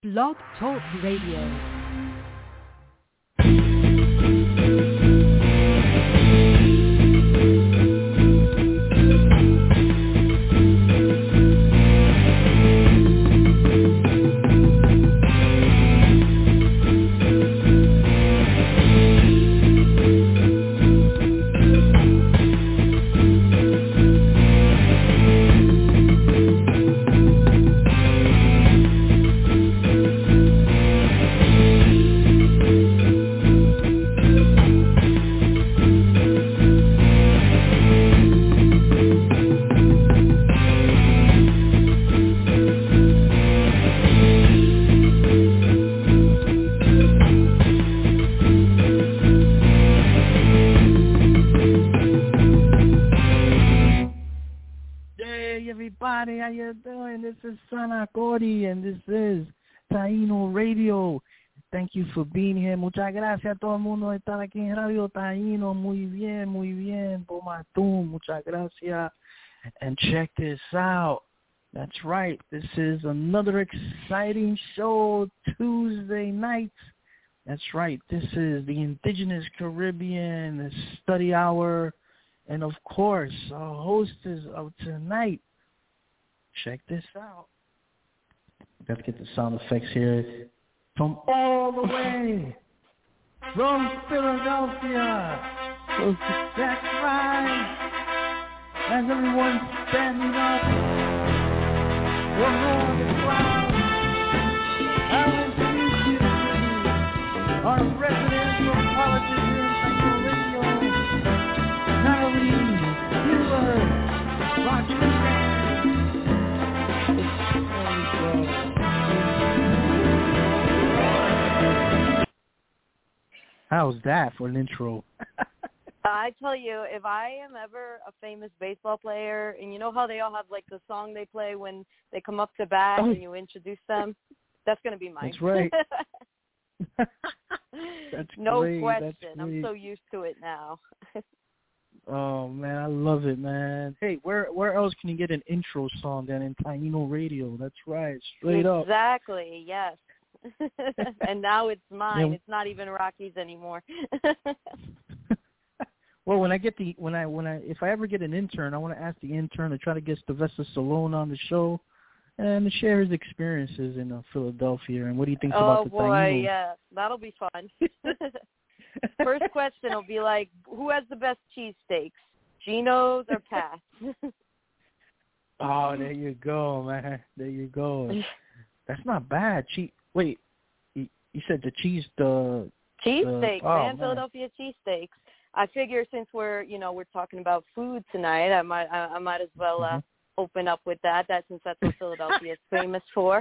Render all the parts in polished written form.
Blog Talk Radio. Everybody, how you doing? This is Sana Cody, and this is Taíno Radio. Thank you for being here. Muchas gracias a todo el mundo de estar aquí en Radio Taíno. Muy bien. Pomatum, muchas gracias. And check this out. That's right. This is another exciting show Tuesday night. That's right. This is the Indigenous Caribbean the Study Hour. And, of course, our hostess of tonight. Check this out. Got to get the sound effects here. From all the way from Philadelphia. Close to Jack Ryan. As everyone's standing up. One more on the crowd. I'll introduce you to our resident anthropologist here in Taíno Radio, Natalie Hubert. Rock your hand. How's that for an intro? I tell you, if I am ever a famous baseball player, and you know how they all have like the song they play when they come up to bat and you introduce them, that's going to be mine. That's right. That's no great. question. That's I'm so used to it now. Oh man, I love it, man. Hey, where else can you get an intro song than in Taíno Radio? That's right, straight up. Exactly. Yes. And now it's mine. Yeah. It's not even Rocky's anymore. Well, if I ever get an intern, I want to ask the intern to try to get Sylvester Stallone on the show and to share his experiences in Philadelphia and what he thinks about the Taíno. Oh boy, yeah, that'll be fun. First question will be like, who has the best cheesesteaks, Geno's or Pat's? Oh, there you go, man. There you go. That's not bad. Wait, you said the cheesesteaks, man. Philadelphia cheesesteaks. I figure since we're talking about food tonight, I might as well open up with that. Since that's what Philadelphia is famous for.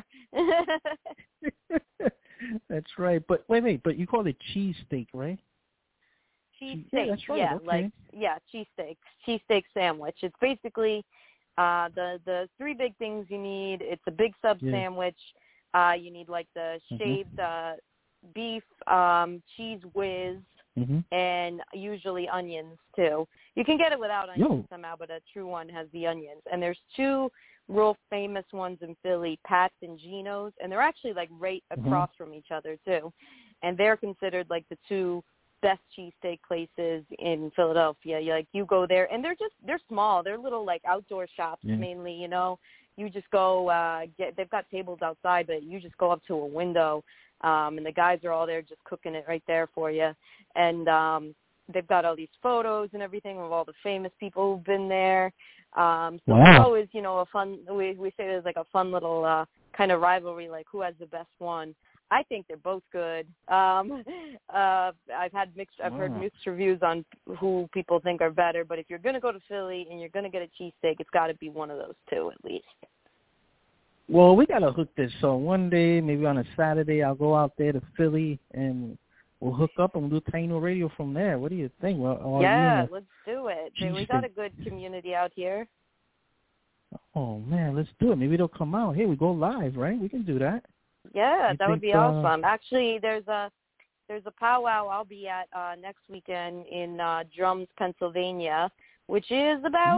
That's right. But wait, but you call it cheesesteak, right? Cheesesteak. Yeah, that's right. Okay. Cheesesteak. Cheesesteak sandwich. It's basically the three big things you need. It's a big sub sandwich. You need like the shaved beef, cheese whiz, and usually onions too. You can get it without onions somehow, but a true one has the onions. And there's two real famous ones in Philly, Pat's and Geno's, and they're actually like right across from each other too. And they're considered like the two best cheesesteak places in Philadelphia. You go there, and they're small. They're little like outdoor shops mainly. You just go they've got tables outside, but you just go up to a window, and the guys are all there just cooking it right there for you. And they've got all these photos and everything of all the famous people who've been there. So it's always, a fun. We say there's like a fun little kind of rivalry, like who has the best one. I think they're both good. I've heard mixed reviews on who people think are better. But if you're going to go to Philly and you're going to get a cheesesteak, it's got to be one of those two at least. Well, we got to hook this. So one day, maybe on a Saturday, I'll go out there to Philly and we'll hook up and we'll do Taíno Radio from there. What do you think? Let's do it. We got a good community out here. Oh, man, let's do it. Maybe they'll come out. Hey, we go live, right? We can do that. Yeah, that would be awesome. Actually, there's a powwow I'll be at next weekend in Drums, Pennsylvania, which is about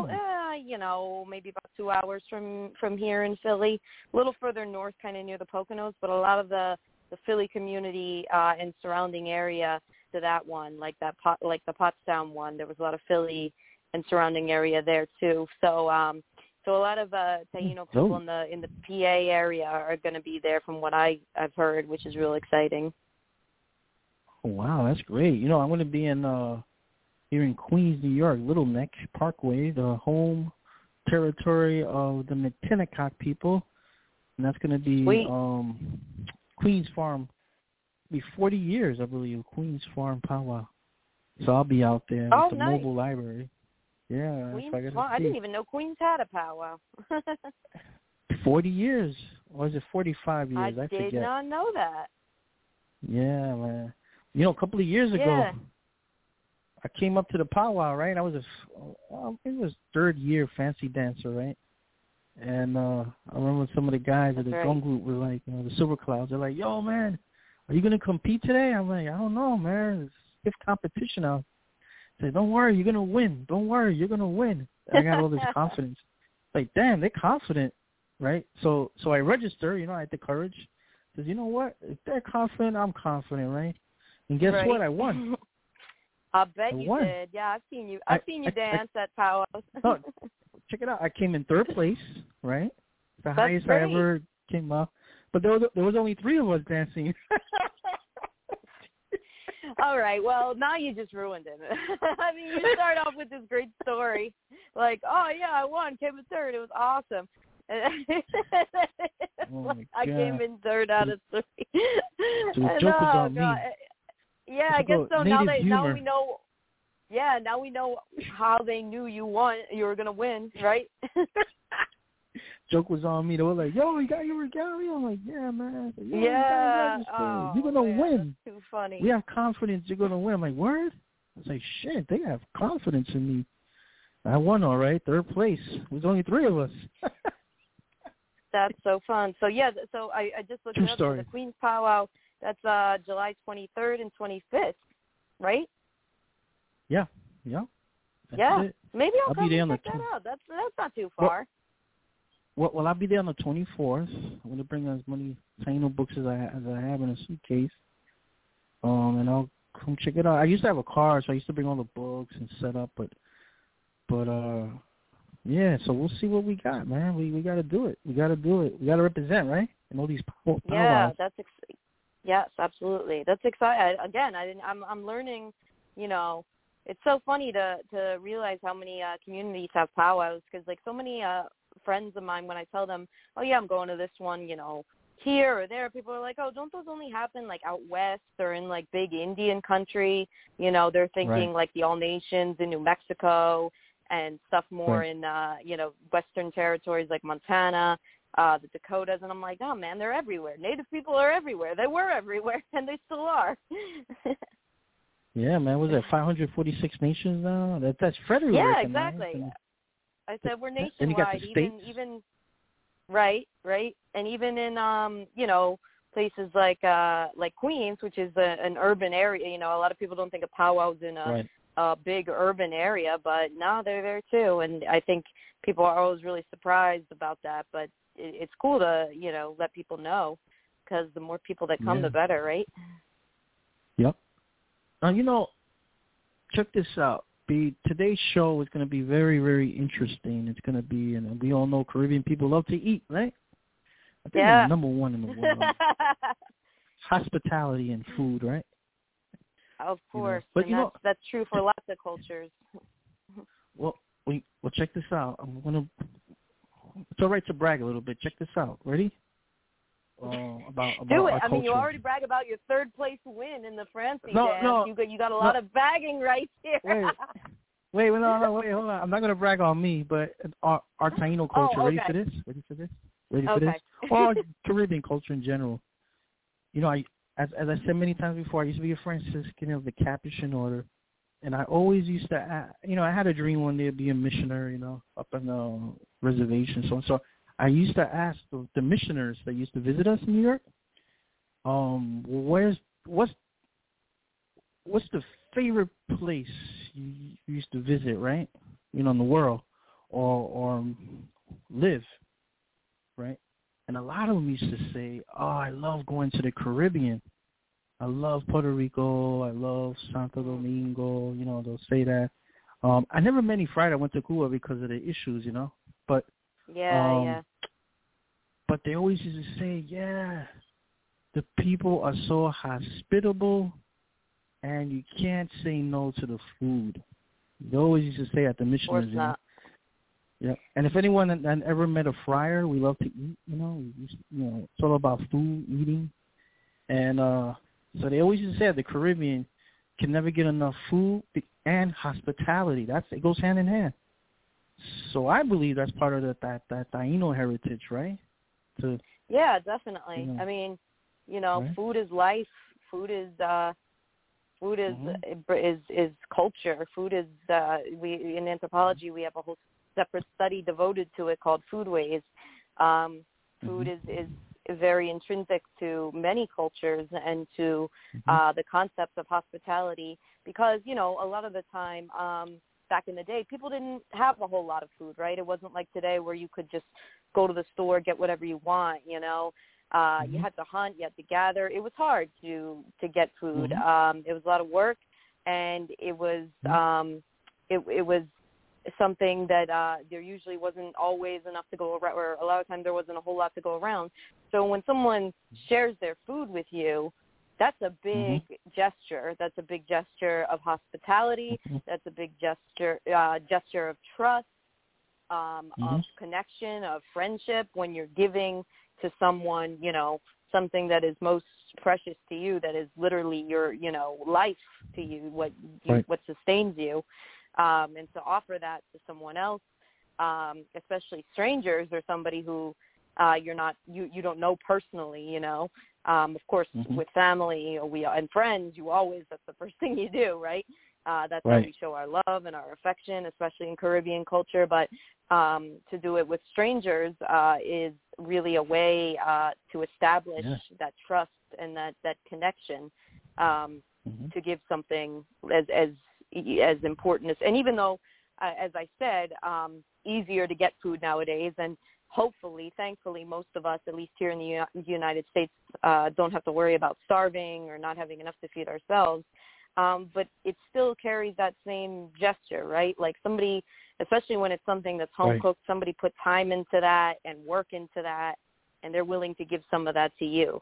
maybe about 2 hours from here in Philly, a little further north, kind of near the Poconos, but a lot of the Philly community and surrounding area to that one, like the Pottstown one, there was a lot of Philly and surrounding area there too. So so a lot of Taino people in the PA area are going to be there, from what I've heard, which is real exciting. Oh, wow, that's great. I'm going to be in here in Queens, New York, Little Neck Parkway, the home territory of the Matinecock people, and that's going to be Queens Farm. It'll be 40 years, I believe, Queens Farm Powwow. So I'll be out there with the mobile library. Yeah, Queens Farm. I didn't even know Queens had a powwow. 40 years, or is it 45 years? I forget. I did not know that. Yeah, man. A couple of years ago, I came up to the powwow, right? I was it was third year fancy dancer, right? And I remember some of the guys at the drum group were like, the Silver Clouds. They're like, "Yo, man, are you gonna compete today?" I'm like, "I don't know, man. It's stiff competition out." I said, "Don't worry, you're gonna win. Don't worry, you're gonna win." I got all this confidence. Like, damn, they're confident, right? So I register. I had the courage. Says, you know what? If they're confident, I'm confident, right? And guess what? I won. I bet you did. Yeah, I've seen you. I've seen you dance at powwows. Oh, check it out. I came in third place, right? The highest I ever came up. But there was only 3 of us dancing. All right. Well, now you just ruined it. I mean, you start off with this great story, like, oh yeah, I won, came in third. It was awesome. I came in third out of 3. So the joke was on me. Yeah, I guess so. Now we know. Yeah, now we know how they knew you were gonna win, right? Joke was on me. They were like, "Yo, you got your regalia?" I'm like, "Yeah, man." Like, you're gonna win. That's too funny. We have confidence you're gonna win. I'm like, "Word?" I was like, "Shit, they have confidence in me." I won, all right, third place. There's only 3 of us. That's so fun. So yeah, so I just looked up the Queens Powwow. That's July 23rd and 25th, right? Yeah. That's it. Maybe I'll come and check that out. That's not too far. Well, I'll be there on the 24th. I'm going to bring as many Taino books as I have in a suitcase, and I'll come check it out. I used to have a car, so I used to bring all the books and set up, but yeah. So we'll see what we got, man. We got to do it. We got to represent, right? And all these powwows. Yeah, yes, absolutely. That's exciting. Again, I'm learning. It's so funny to realize how many communities have powwows, because like so many friends of mine, when I tell them, oh yeah, I'm going to this one, here or there, people are like, oh, don't those only happen like out west or in like big Indian country? They're thinking like the All Nations in New Mexico and stuff more in Western territories like Montana, the Dakotas, and I'm like, oh man, they're everywhere. Native people are everywhere. They were everywhere, and they still are. Yeah, man. Was that 546 nations now? That's federal. Yeah, exactly. I said we're nationwide. And you got the states. Even right, and even in places like Queens, which is an urban area. A lot of people don't think of powwows in a big urban area, but no, they're there too. And I think people are always really surprised about that. But it's cool to let people know, because the more people that come, the better, right? Yep. Check this out. Today's show is going to be very, very interesting. It's going to be, and we all know Caribbean people love to eat, right? I think they're number 1 in the world. Hospitality and food, right? Of course. But that's true for lots of cultures. Well, check this out. It's all right to brag a little bit. Check this out. Ready? About do it. our I mean, you culture. already brag about your third place win in the Francie dance. No, you got a lot of bagging right here. Wait, hold on. I'm not going to brag on me, but our Taino culture. Ready for this? Ready for this? Or Caribbean culture in general. As I said many times before, I used to be a Franciscan of the Capuchin order, and I always used to, I had a dream one day to be a missionary, up on the reservation, so I used to ask the missioners that used to visit us in New York, what's the favorite place you used to visit, right? In the world, or live, right? And a lot of them used to say, "Oh, I love going to the Caribbean. I love Puerto Rico. I love Santo Domingo." You know, they'll say that. I never met any fried. I went to Cuba because of the issues, you know. But but they always used to say, "Yeah, the people are so hospitable, and you can't say no to the food." They always used to say at the missioners, you know. Yeah, and if anyone had ever met a friar, we love to eat. You know, it's all about food, eating, and so they always used to say at the Caribbean can never get enough food and hospitality. It goes hand in hand. So I believe that's part of that Taino heritage, right? Yeah, definitely. You know, I mean, you know, right? food is life. Food is is culture. Food is we in anthropology we have a whole separate study devoted to it called Foodways. Food is very intrinsic to many cultures and to the concepts of hospitality because, you know, a lot of the time back in the day, people didn't have a whole lot of food, right? It wasn't like today where you could just go to the store, get whatever you want, you know. You had to hunt, you had to gather. It was hard to get food. It was a lot of work, and it was it was something that there usually wasn't always enough to go around, or a lot of times there wasn't a whole lot to go around. So when someone shares their food with you, that's a big gesture. That's a big gesture of hospitality. That's a big gesture of trust, of connection, of friendship. When you're giving to someone, you know, something that is most precious to you, that is literally your, you know, life to you, what sustains you, and to offer that to someone else, especially strangers or somebody who you don't know personally, you know. Of course, with family and friends, that's the first thing you do, right? That's how we show our love and our affection, especially in Caribbean culture. But to do it with strangers is really a way to establish that trust and that connection, to give something as important as, and even though, as I said, easier to get food nowadays, and hopefully, thankfully, most of us, at least here in the United States, don't have to worry about starving or not having enough to feed ourselves. But it still carries that same gesture, right? Like somebody, especially when it's something that's home cooked, somebody put time into that and work into that, and they're willing to give some of that to you.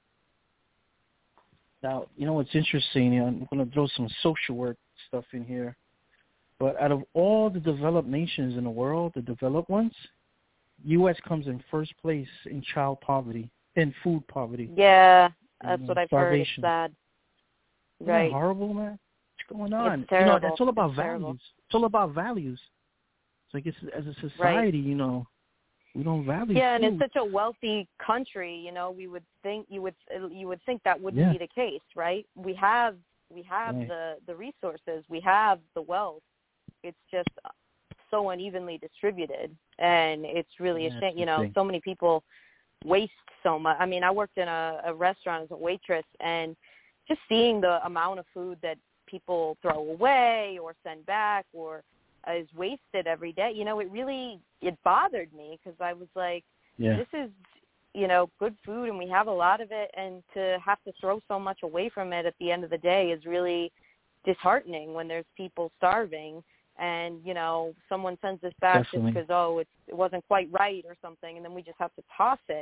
Now, you know what's interesting? I'm going to throw some social work stuff in here. But out of all the developed nations in the world, the developed ones, U.S. comes in first place in child poverty, in food poverty. Yeah, that's what I've heard. It's sad. Isn't that horrible, man? What's going on? It's terrible. You know, that's all about values. It's all about values. It's like as a society, you know, we don't value food. And in such a wealthy country, you know, you would think that wouldn't be the case, right? We have the resources, we have the wealth. It's just so unevenly distributed, and it's really a shame. You know, so many people waste so much. I mean, I worked in a restaurant as a waitress, and just seeing the amount of food that people throw away or send back or is wasted every day, you know, it bothered me, because I was like, this is, you know, good food and we have a lot of it, and to have to throw so much away from it at the end of the day is really disheartening when there's people starving, and, you know, someone sends this back just because, it wasn't quite right or something, and then we just have to toss it.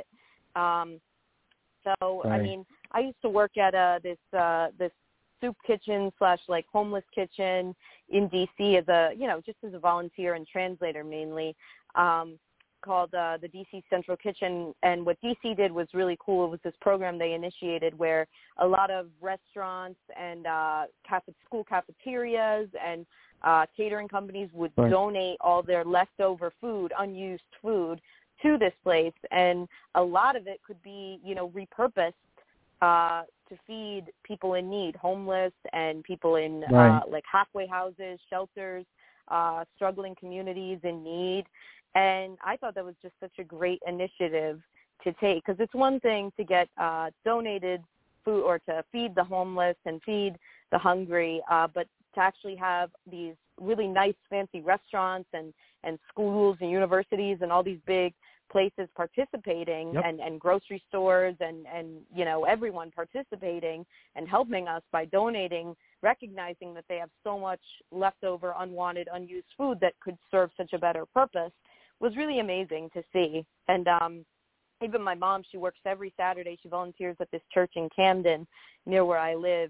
I mean, I used to work at this soup kitchen / like homeless kitchen in DC as a, you know, just as a volunteer and translator mainly, called the DC Central Kitchen. And what DC did was really cool. It was this program they initiated where a lot of restaurants and school cafeterias and catering companies would donate all their leftover food, unused food, to this place, and a lot of it could be, you know, repurposed to feed people in need, homeless and people in like halfway houses, shelters, struggling communities in need. And I thought that was just such a great initiative to take, because it's one thing to get donated food or to feed the homeless and feed the hungry, but to actually have these really nice, fancy restaurants and and schools and universities and all these big places participating, and grocery stores and everyone participating and helping us by donating, recognizing that they have so much leftover, unwanted, unused food that could serve such a better purpose, was really amazing to see. And even my mom, she works every Saturday. She volunteers at this church in Camden near where I live,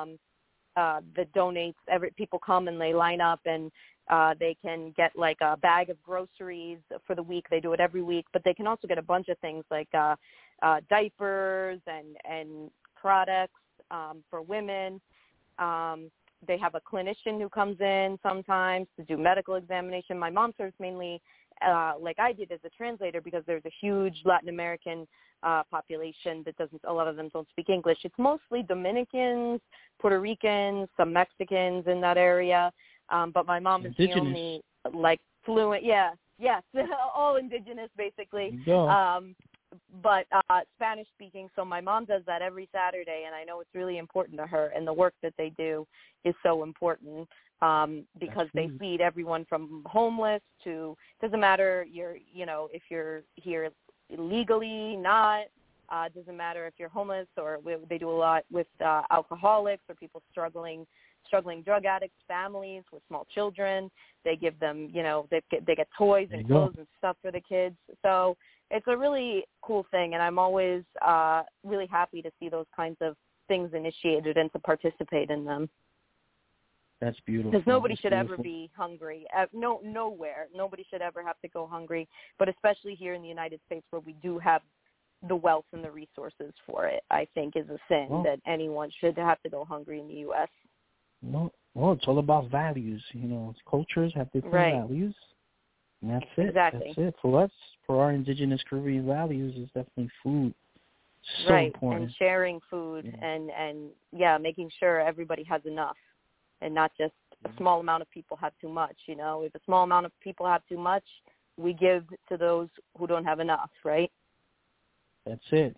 that donates. People come and they line up, and they can get like a bag of groceries for the week. They do it every week, but they can also get a bunch of things like diapers and products for women. They have a clinician who comes in sometimes to do medical examination. My mom serves mainly, like I did, as a translator, because there's a huge Latin American population that a lot of them don't speak English. It's mostly Dominicans, Puerto Ricans, some Mexicans in that area. But my mom is the only fluent. Yes, all indigenous basically. But Spanish speaking. So my mom does that every Saturday, and I know it's really important to her. And the work that they do is so important because they feed everyone from homeless to, doesn't matter if you're here legally, not. Doesn't matter if you're homeless, or they do a lot with alcoholics or people struggling drug addicts, families with small children. They give them, they get toys and clothes and stuff for the kids. So it's a really cool thing, and I'm always really happy to see those kinds of things initiated and to participate in them. That's beautiful. Because nobody should ever be hungry. Nowhere. Nobody should ever have to go hungry, but especially here in the United States where we do have the wealth and the resources for it, I think is a sin that anyone should have to go hungry in the U.S. No, well, it's all about values. Cultures have different values, and that's it. Exactly. That's it. For us, for our indigenous Caribbean values, is definitely food. So important. And sharing food and making sure everybody has enough, and not just a small amount of people have too much. If a small amount of people have too much, we give to those who don't have enough, right? That's it.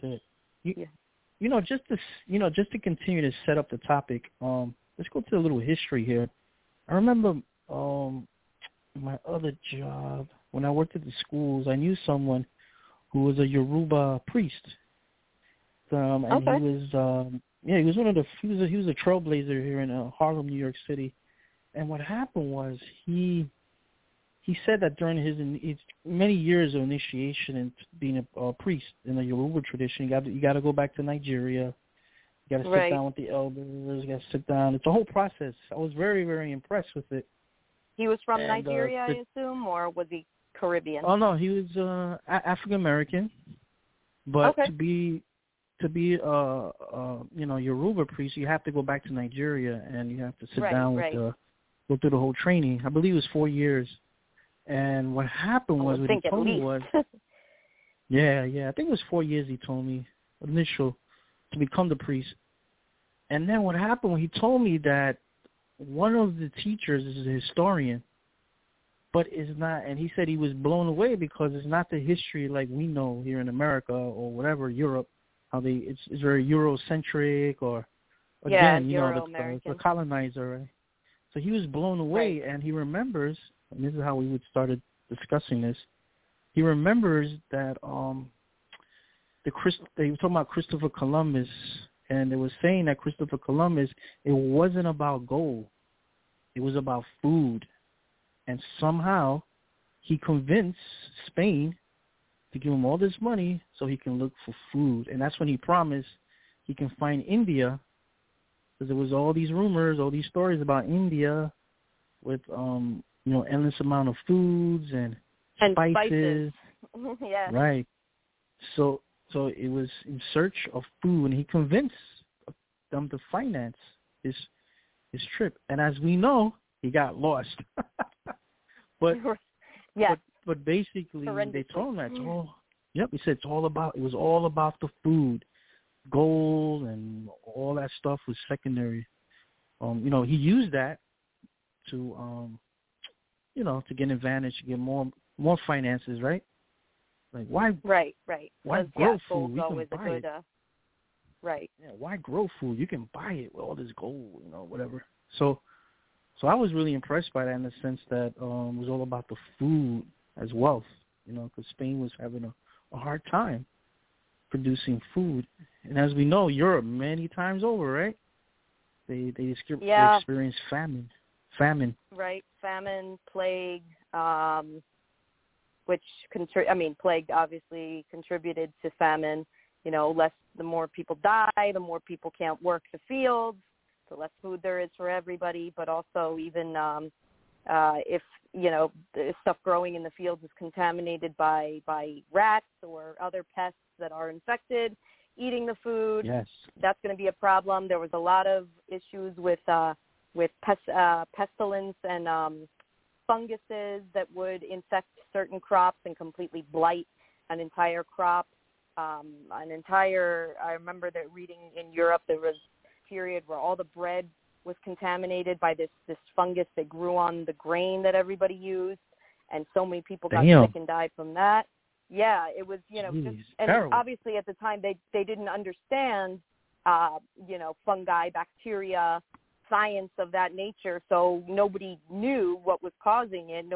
Just to continue to set up the topic, let's go to a little history here. I remember my other job, when I worked at the schools, I knew someone who was a Yoruba priest. And he was he was a trailblazer here in Harlem, New York City. And what happened was he said that during his many years of initiation and being a priest in the Yoruba tradition, you got to go back to Nigeria. You got to sit down with the elders. You got to sit down. It's a whole process. I was very, very impressed with it. He was from Nigeria, I assume, or was he Caribbean? Oh no, he was African American. But to be Yoruba priest, you have to go back to Nigeria and you have to sit down with go through the whole training. I believe it was 4 years. And what happened was, what he told me was, I think it was 4 years he told me, initial, to become the priest. And then what happened when he told me that one of the teachers is a historian, but is not, and he said he was blown away because it's not the history like we know here in America or whatever, Europe, how it's very Eurocentric or, again, the colonizer, right? So he was blown away, and he remembers, and this is how we started discussing this. He remembers that they were talking about Christopher Columbus, and they were saying that Christopher Columbus, it wasn't about gold, it was about food, and somehow he convinced Spain to give him all this money so he can look for food, and that's when he promised he can find India, because there was all these rumors, all these stories about India with endless amount of foods and spices. Yeah. Right. So it was in search of food, and he convinced them to finance his trip. And as we know, he got lost. but basically they told him that he said it was all about the food. Gold and all that stuff was secondary. He used that to to get advantage, to get more finances, right? Like why? Right. Why grow food? We can buy it. Right. Yeah. Why grow food? You can buy it with all this gold, whatever. So So I was really impressed by that in the sense that it was all about the food as wealth, because Spain was having a hard time producing food. And as we know, Europe many times over, right? They experienced famine. Right, famine, plague, plague obviously contributed to famine. The more people die, the more people can't work the fields, the less food there is for everybody. But also, even if the stuff growing in the fields is contaminated by rats or other pests that are infected, eating the food, yes, that's going to be a problem. There was a lot of issues with pestilence and funguses that would infect certain crops and completely blight an entire crop. I remember that reading in Europe, there was a period where all the bread was contaminated by this fungus that grew on the grain that everybody used, and so many people got sick and died from that. Yeah, it was, Jeez, and terrible. Obviously at the time they didn't understand, fungi, bacteria, science of that nature, so nobody knew what was causing it.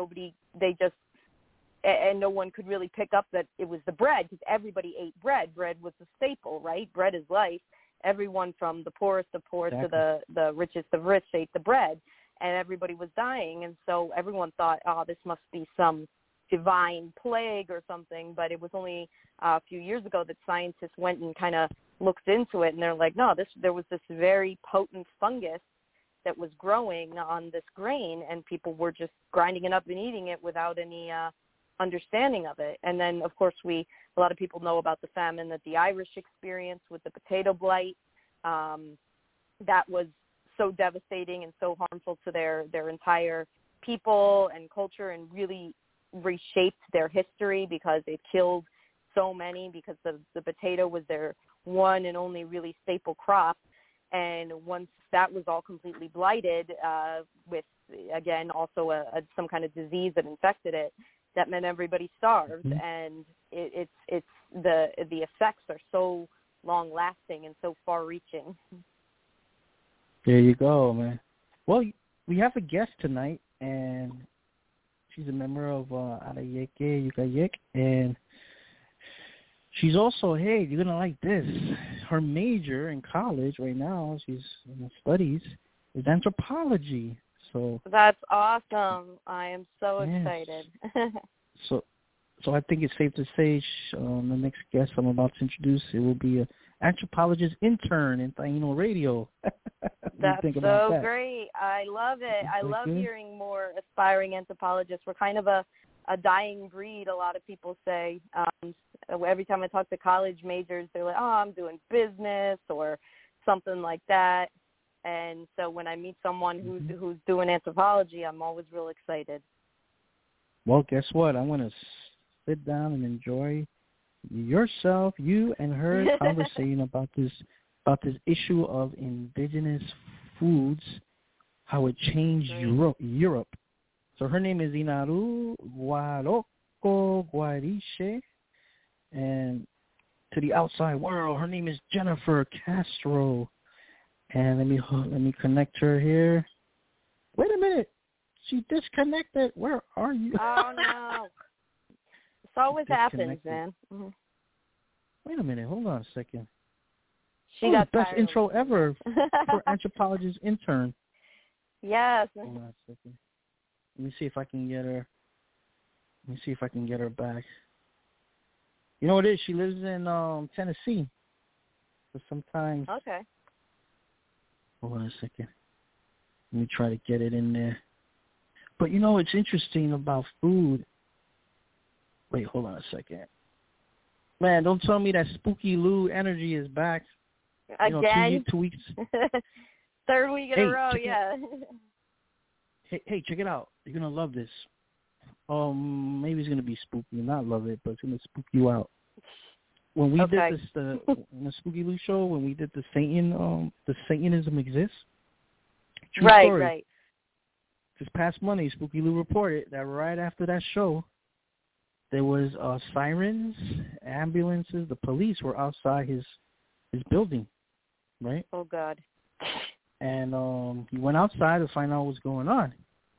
And no one could really pick up that it was the bread, because everybody ate bread. Bread was the staple, right? Bread is life. Everyone from the poorest of poor exactly. to the richest of rich ate the bread, and everybody was dying. And so everyone thought, oh, this must be some divine plague or something. But it was only a few years ago that scientists went and kind of looked into it, and they're like, no, there was this very potent fungus that was growing on this grain, and people were just grinding it up and eating it without any understanding of it. And then, of course, a lot of people know about the famine that the Irish experienced with the potato blight. That was so devastating and so harmful to their entire people and culture, and really reshaped their history because it killed so many, because the potato was their one and only really staple crop. And once that was all completely blighted with, again, also some kind of disease that infected it, that meant everybody starved. Mm-hmm. And it's the effects are so long lasting and so far reaching. There you go, man. Well, we have a guest tonight, and she's a member of Arayeke Yukayek, and she's also, hey, you're going to like this. Her major in college right now, she's in studies, is anthropology. So that's awesome. I am so yes. excited. So I think it's safe to say the next guest I'm about to introduce, it will be an anthropologist intern in Taino Radio. That's think so about that? Great. I love it. I love good? hearing more aspiring anthropologists. We're kind of a dying breed, a lot of people say. Every time I talk to college majors, they're like, oh, I'm doing business or something like that. And so when I meet someone who's doing anthropology, I'm always real excited. Well, guess what? I want to sit down and enjoy you and her conversation about this issue of indigenous foods, how it changed Europe. So her name is Inaru Guaroko Guariche, and to the outside world, her name is Jennifer Castro. And let me connect her here. Wait a minute, she disconnected. Where are you? Oh no, this always happens, man. Mm-hmm. Wait a minute, hold on a second. She got the best intro ever for anthropologist intern. Yes. Hold on a second. Let me see if I can get her back. You know what it is? She lives in Tennessee. So sometimes. Okay. Hold on a second. Let me try to get it in there. But it's interesting about food. Wait, hold on a second. Man, don't tell me that Spooky Lou energy is back. Again? 2 weeks. Third week in a row, yeah. Hey, check it out. You're going to love this. Maybe it's going to be spooky. Not love it, but it's going to spook you out. When we did this, in the Spooky Lou show, when we did the Satanism exists. True story. Right. This past Monday, Spooky Lou reported that right after that show, there was sirens, ambulances, the police were outside his building, right? Oh, God. And he went outside to find out what's going on.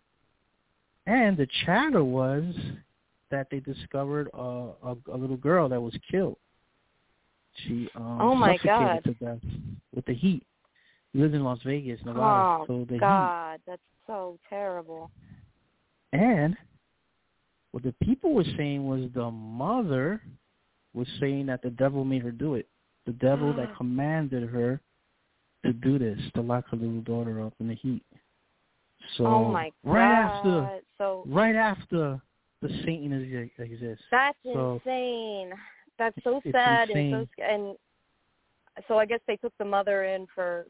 And the chatter was that they discovered a little girl that was killed. She oh my God. suffocated to death with the heat. He lives in Las Vegas, Nevada. Oh, so the God, heat. that's so terrible. And what the people were saying was the mother was saying that the devil made her do it. The devil that commanded her to do this, to lock her little daughter up in the heat. So oh my God. right after the Satan exists. That's insane. That's so sad. Insane. And so I guess they took the mother in for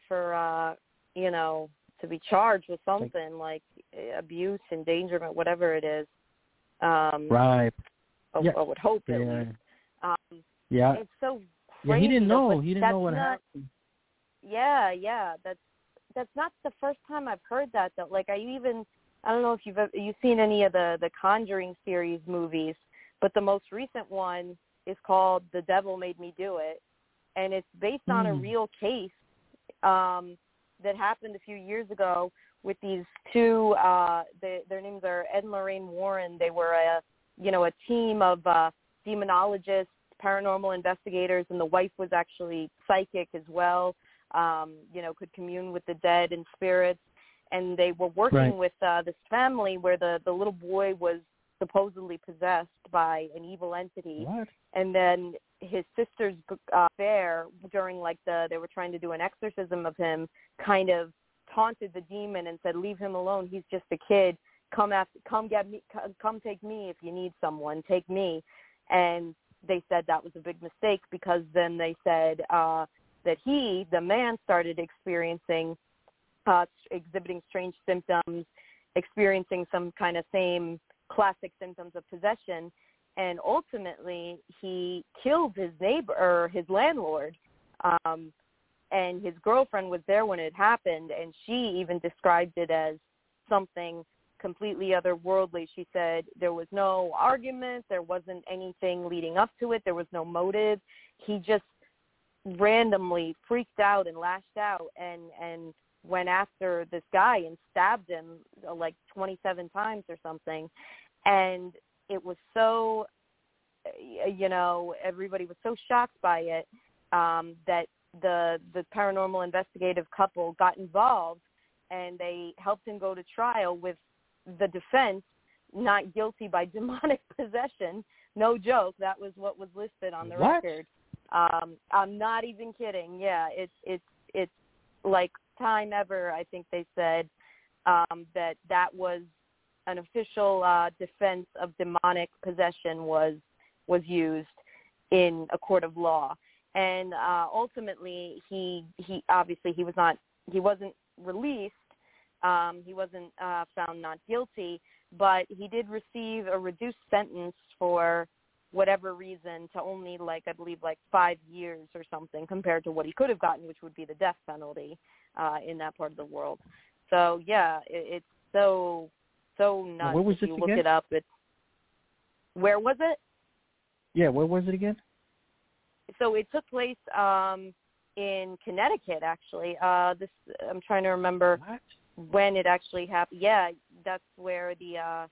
to be charged with something like abuse, endangerment, whatever it is. Right. I would hope at least. Yeah. It's so crazy. Yeah, he didn't know. He didn't know what happened. Yeah. That's not the first time I've heard that though. Like I don't know if you've seen any of the Conjuring series movies, but the most recent one is called The Devil Made Me Do It, and it's based on a real case that happened a few years ago with these two. Their names are Ed and Lorraine Warren. They were a team of demonologists, paranormal investigators, and the wife was actually psychic as well. Could commune with the dead and spirits. And they were working with this family where the little boy was supposedly possessed by an evil entity. What? And then his sister's affair during they were trying to do an exorcism of him, kind of taunted the demon and said, "Leave him alone. He's just a kid. Come get me. Come take me if you need someone. Take me." And they said that was a big mistake because then they said that the man, started experiencing, exhibiting strange symptoms, experiencing some kind of same classic symptoms of possession, and ultimately he killed his neighbor or his landlord. And his girlfriend was there when it happened, and she even described it as something completely otherworldly. She said there was no argument, there wasn't anything leading up to it, there was no motive. He just randomly freaked out and lashed out and went after this guy and stabbed him like 27 times or something. And it was so, everybody was so shocked by it that the paranormal investigative couple got involved, and they helped him go to trial with the defense not guilty by demonic possession. No joke. That was what was listed on the record. I'm not even kidding. Yeah, it's like time ever. I think they said that was an official defense of demonic possession was used in a court of law. And ultimately, he obviously he wasn't released. He wasn't found not guilty, but he did receive a reduced sentence for whatever reason to only I believe 5 years or something compared to what he could have gotten, which would be the death penalty in that part of the world. So yeah, it's so nuts. Where was if you this look again? It up. Where was it? Yeah, where was it again? So it took place in Connecticut, actually. I'm trying to remember when it actually happened. Yeah, that's where the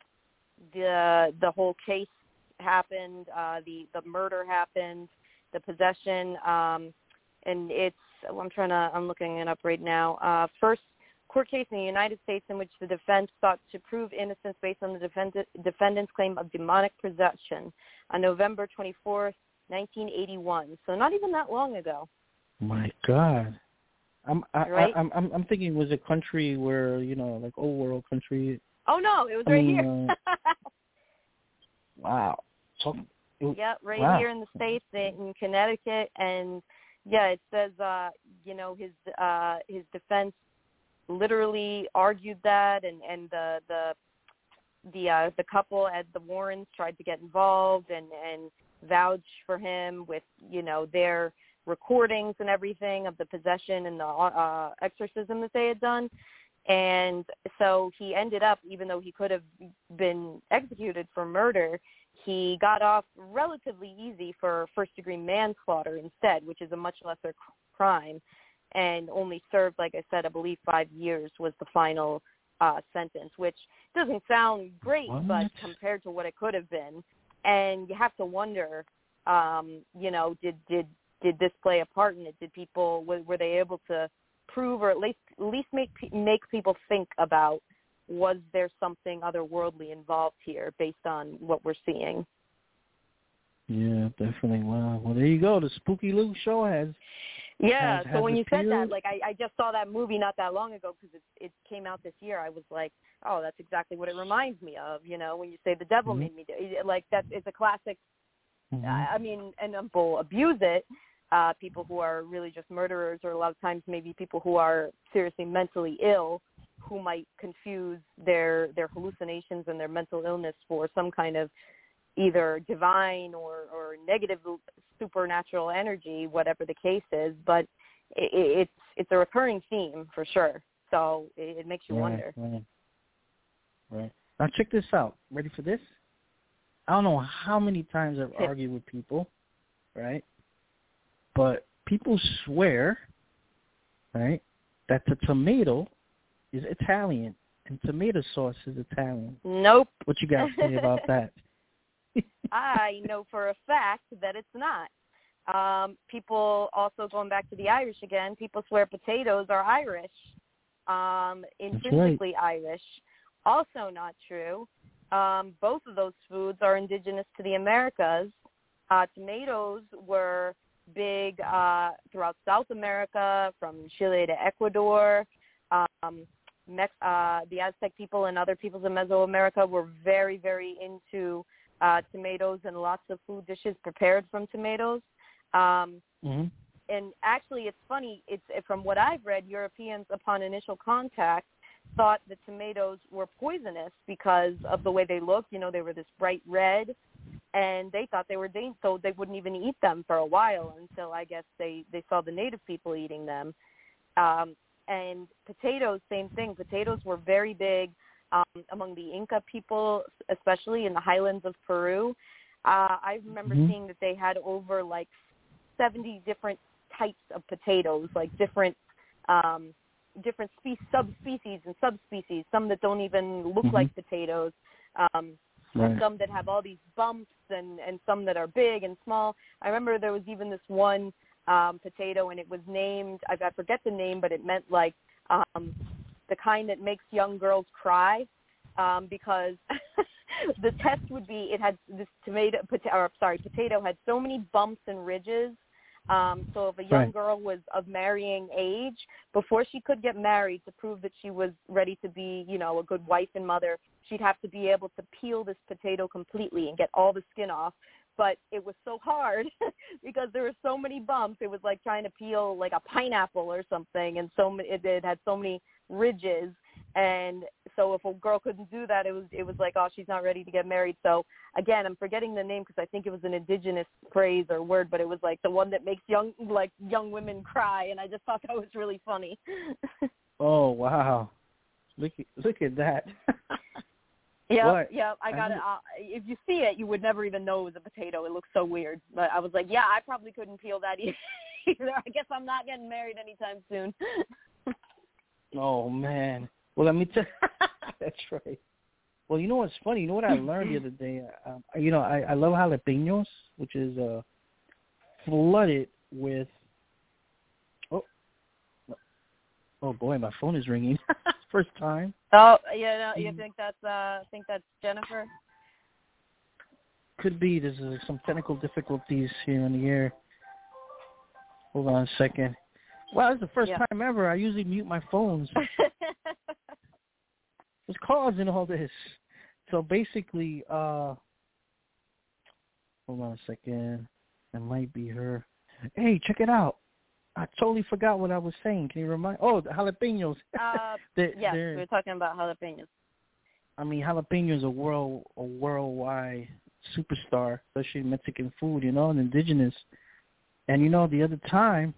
whole case happened. The murder happened, the possession, and I'm looking it up right now. First court case in the United States in which the defense sought to prove innocence based on the defendant's claim of demonic possession on November 24th, 1981. So not even that long ago. My God. I'm thinking it was a country where, old world country. Oh no, it was here. Wow. Yeah, here in the States, in Connecticut, and yeah, it says his defense literally argued that, and the couple at the Warrens tried to get involved and vouch for him with their recordings and everything of the possession and the exorcism that they had done. And so he ended up, even though he could have been executed for murder, he got off relatively easy for first-degree manslaughter instead, which is a much lesser crime. and only served, like I said, I believe 5 years was the final sentence, which doesn't sound great, but compared to what it could have been. And you have to wonder, did this play a part in it? Did people, were they able to prove, or at least make people think about, was there something otherworldly involved here based on what we're seeing? Yeah, definitely. Wow. Well, there you go. The Spooky Luke show has. Yeah. So when you said that, like I just saw that movie not that long ago because it came out this year. I was like, oh, that's exactly what it reminds me of. When you say the devil made me do it, like that is a classic. I mean, and people abuse it. People who are really just murderers, or a lot of times maybe people who are seriously mentally ill, who might confuse their hallucinations and their mental illness for some kind of either divine or negative supernatural energy, whatever the case is. But it's a recurring theme for sure. So it makes you wonder. Right. Now check this out. Ready for this? I don't know how many times I've argued with people, right? But people swear, right, that the tomato is Italian and tomato sauce is Italian. Nope. What you got to say about that? I know for a fact that it's not. People also, going back to the Irish again, people swear potatoes are Irish, intrinsically Irish. Also not true. Both of those foods are indigenous to the Americas. Tomatoes were big throughout South America, from Chile to Ecuador. The Aztec people and other peoples in Mesoamerica were very, very into tomatoes, and lots of food dishes prepared from tomatoes. And actually, it's funny. It's from what I've read, Europeans, upon initial contact, thought that tomatoes were poisonous because of the way they looked. They were this bright red, and they thought they were dangerous, so they wouldn't even eat them for a while until I guess they saw the native people eating them. And potatoes, same thing. Potatoes were very big among the Inca people, especially in the highlands of Peru. I remember seeing that they had over like 70 different types of potatoes, like different subspecies and subspecies, some that don't even look like potatoes, some that have all these bumps, and some that are big and small. I remember there was even this one potato, and it was named, I forget the name, but it meant like the kind that makes young girls cry, because the test would be, it had this potato had so many bumps and ridges. So if a young girl was of marrying age, before she could get married, to prove that she was ready to be, a good wife and mother, she'd have to be able to peel this potato completely and get all the skin off. But it was so hard because there were so many bumps. It was like trying to peel like a pineapple or something, and it had so many ridges. And so if a girl couldn't do that, it was like, oh, she's not ready to get married. So again, I'm forgetting the name because I think it was an indigenous phrase or word, but it was like the one that makes young women cry, and I just thought that was really funny. Oh wow! Look at that. Yeah, I got it. If you see it, you would never even know it was a potato. It looks so weird. But I was like, yeah, I probably couldn't peel that either. I guess I'm not getting married anytime soon. Oh man. Well, let me tell that's right. Well, you know what's funny? You know what I learned the other day? I love jalapenos, which is flooded with. Oh boy, my phone is ringing. First time. Oh yeah, no, you think that's Jennifer? Could be. There's some technical difficulties here in the air. Hold on a second. Wow, it's the first time ever. I usually mute my phones. What's causing all this? So basically, hold on a second. That might be her. Hey, check it out. I totally forgot what I was saying. Can you remind? Oh, the jalapenos. Yes, we were talking about jalapenos. I mean, jalapenos are a worldwide superstar, especially Mexican food, and indigenous. And the other time,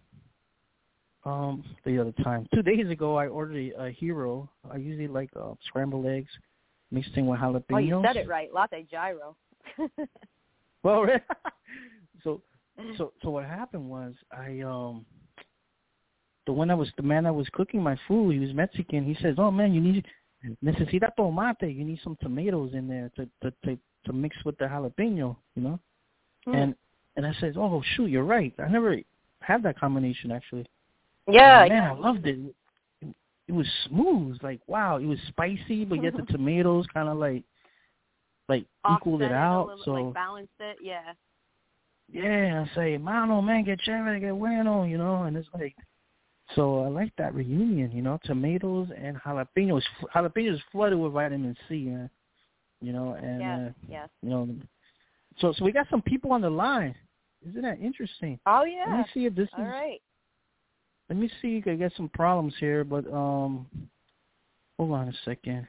2 days ago, I ordered a hero. I usually like scrambled eggs mixed in with jalapenos. Oh, you said it right, latte gyro. Well, so what happened was I the man that was cooking my food, he was Mexican. He says, "Oh man, necesita tomate. You need some tomatoes in there to mix with the jalapeno, you know." And I said, "Oh shoot, you're right. I never had that combination actually." Yeah, man, I loved it. It was smooth, like wow. It was spicy, but yet the tomatoes kind of like equaled it out, little, so like balanced it. Yeah. Yeah, I say, mano, man, que chévere, que bueno, you know, and it's like, so I like that reunion, you know, tomatoes and jalapenos. Jalapenos flooded with vitamin C, man, you know, and yes. You know, so we got some people on the line. Isn't that interesting? Oh yeah. Let me see if this All right. Let me see. I got some problems here, but hold on a second.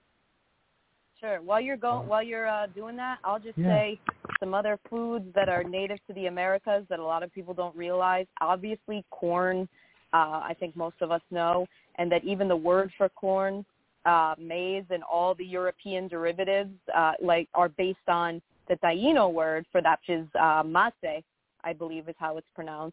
Sure. While you're doing that, I'll just say some other foods that are native to the Americas that a lot of people don't realize. Obviously, corn. I think most of us know, and that even the word for corn, maize, and all the European derivatives, are based on the Taino word for that, which is mase, I believe is how it's pronounced.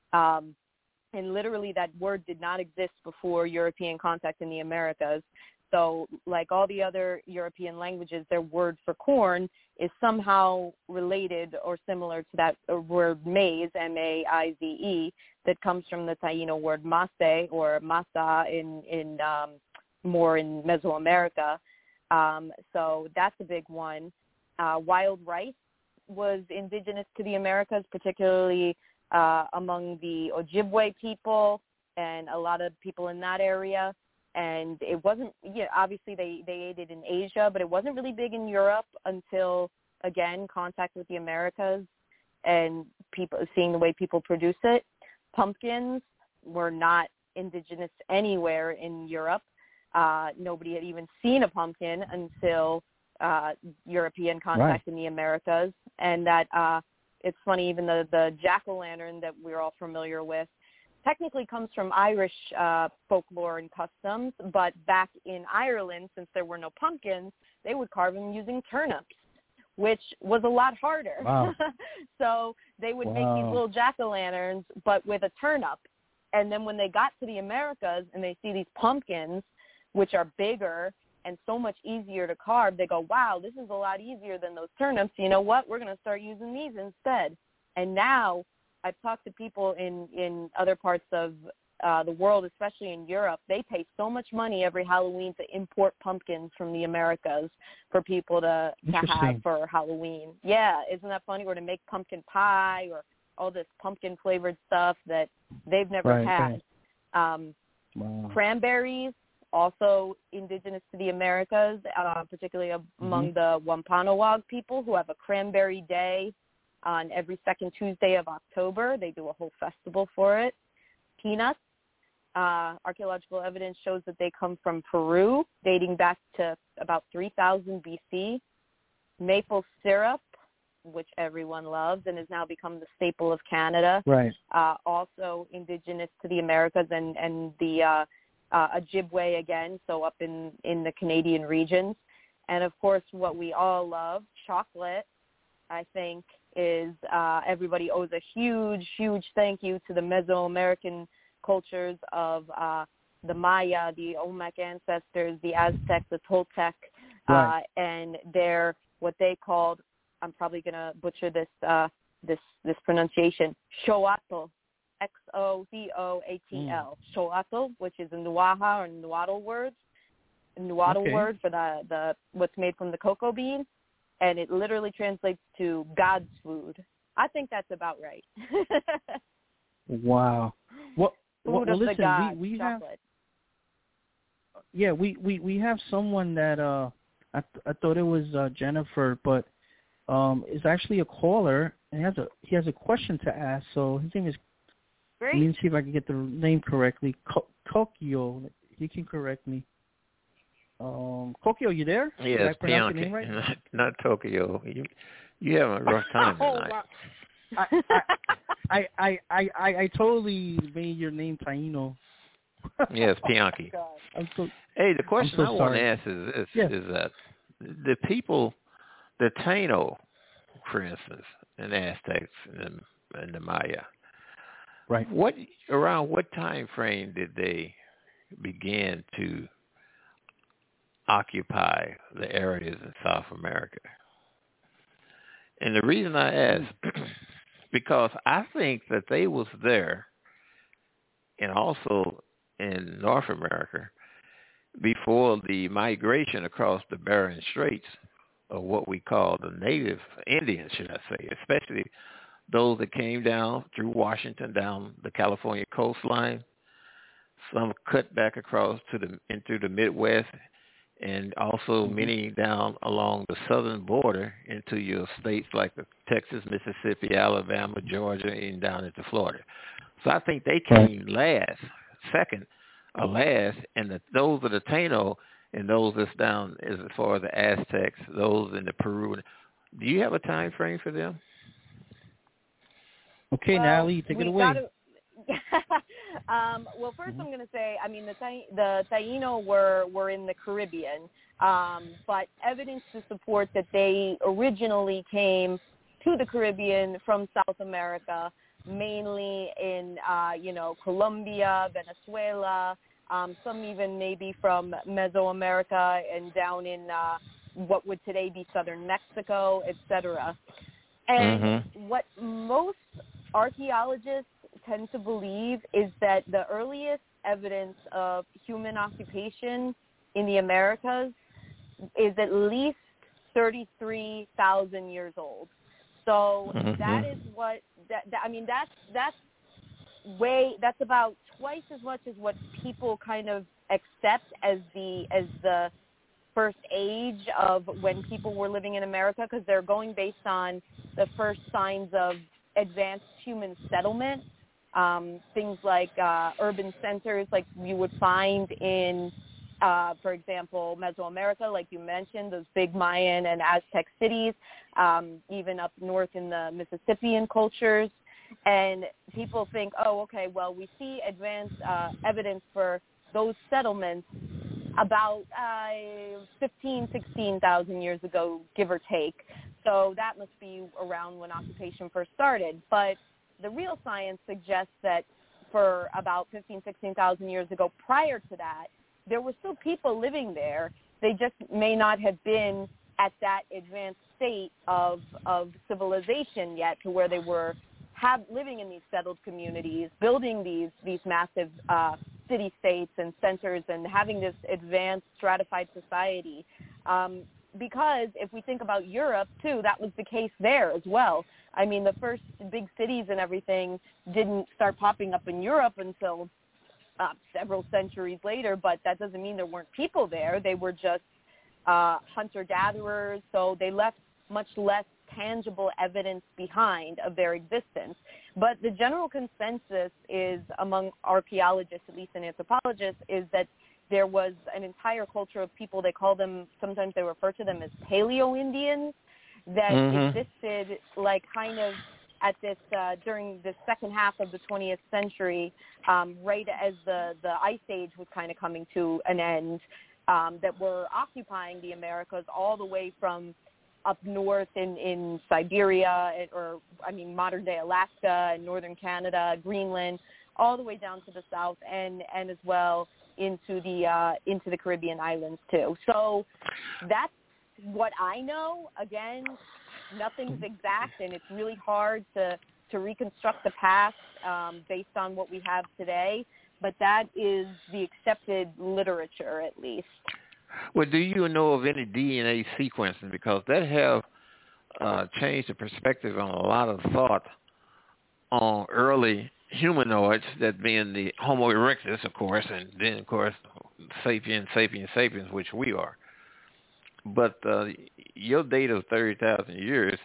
And literally, that word did not exist before European contact in the Americas. So like all the other European languages, their word for corn is somehow related or similar to that word maize, M-A-I-Z-E, that comes from the Taino word mase or masa in more in Mesoamerica. So that's a big one. Wild rice was indigenous to the Americas, particularly among the Ojibwe people and a lot of people in that area. And it wasn't, obviously they ate it in Asia, but it wasn't really big in Europe until, again, contact with the Americas and people seeing the way people produce it. Pumpkins were not indigenous anywhere in Europe. Nobody had even seen a pumpkin until European contact in the Americas. And that it's funny, even the jack-o'-lantern that we're all familiar with technically comes from Irish folklore and customs, but back in Ireland, since there were no pumpkins, they would carve them using turnips, which was a lot harder. Wow. So they would make these little jack-o'-lanterns, but with a turnip. And then when they got to the Americas and they see these pumpkins, which are bigger and so much easier to carve, they go, wow, this is a lot easier than those turnips. You know what? We're going to start using these instead. And now I've talked to people in other parts of the world, especially in Europe. They pay so much money every Halloween to import pumpkins from the Americas for people to have for Halloween. Yeah, isn't that funny? Or to make pumpkin pie or all this pumpkin-flavored stuff that they've never had. Cranberries, also indigenous to the Americas, particularly among the Wampanoag people who have a cranberry day on every second Tuesday of October. They do a whole festival for it. Peanuts. Archaeological evidence shows that they come from Peru, dating back to about 3000 BC. Maple syrup, which everyone loves and has now become the staple of Canada. Right. Also indigenous to the Americas and the Ojibwe again, so up in the Canadian regions. And, of course, what we all love, chocolate, I think, is everybody owes a huge, huge thank you to the Mesoamerican cultures of the Maya, the Olmec ancestors, the Aztec, the Toltec, and their what they called, I'm probably going to butcher this this pronunciation, Xoatl, Xoatl, Xoatl, which is a Nuaha or Nahuatl word for the what's made from the cocoa bean. And it literally translates to God's food. I think that's about right. Wow. Food of listen, the gods, we chocolate. We have someone that I thought it was Jennifer, but is actually a caller and he has a question to ask. So his name is. Great. Let me see if I can get the name correctly. Kokio. You can correct me. Kokio, you there? Yes, did I pronounce your name right? not Tokyo. You have a rough time tonight. I totally made your name Taino. Yes, Pianki. Hey, the question I want to ask is that the people, the Taino, for instance, and Aztecs and the Maya, Right. Around what time frame did they begin to occupy the areas in South America? And the reason I ask, because I think that they was there and also in North America before the migration across the Bering Straits of what we call the native Indians, should I say, especially those that came down through Washington down the California coastline. Some cut back across into the Midwest, and also many down along the southern border into your states like the Texas, Mississippi, Alabama, Georgia, and down into Florida. So I think they came second or last, and those are the Taino, and those that's down as far as the Aztecs, those in the Peru. Do you have a time frame for them? Okay, Natalie, take it away. Well, first I'm going to say, I mean, the Taino were in the Caribbean, but evidence to support that they originally came to the Caribbean from South America, mainly in, Colombia, Venezuela, some even maybe from Mesoamerica and down in what would today be southern Mexico, etc. And what most archaeologists tend to believe is that the earliest evidence of human occupation in the Americas is at least 33,000 years old. So that is what that's about twice as much as what people kind of accept as the first age of when people were living in America, because they're going based on the first signs of advanced human settlement, things like urban centers like you would find in, for example, Mesoamerica, like you mentioned, those big Mayan and Aztec cities, even up north in the Mississippian cultures. And people think, oh, okay, well, we see advanced evidence for those settlements about 16,000 years ago, give or take. So that must be around when occupation first started. But the real science suggests that for about 16,000 years ago, prior to that, there were still people living there. They just may not have been at that advanced state of civilization yet, to where they were living in these settled communities, building these massive city-states and centers, and having this advanced stratified society. Because if we think about Europe, too, that was the case there as well. I mean, the first big cities and everything didn't start popping up in Europe until several centuries later, but that doesn't mean there weren't people there. They were just hunter-gatherers, so they left much less tangible evidence behind of their existence. But the general consensus is among archaeologists, at least and anthropologists, is that there was an entire culture of people, they call them, sometimes they refer to them as Paleo-Indians, that existed like kind of at this, during the second half of the 20th century, right as the Ice Age was kind of coming to an end, that were occupying the Americas all the way from up north in Siberia, modern-day Alaska and northern Canada, Greenland, all the way down to the south, and as well into the Caribbean islands too. So that's what I know. Again, nothing's exact, and it's really hard to reconstruct the past based on what we have today. But that is the accepted literature, at least. Well, do you know of any DNA sequencing? Because that have changed the perspective on a lot of thought on early humanoids, that being the Homo erectus, of course, and then, of course, sapiens, which we are. But your date of 30,000 years,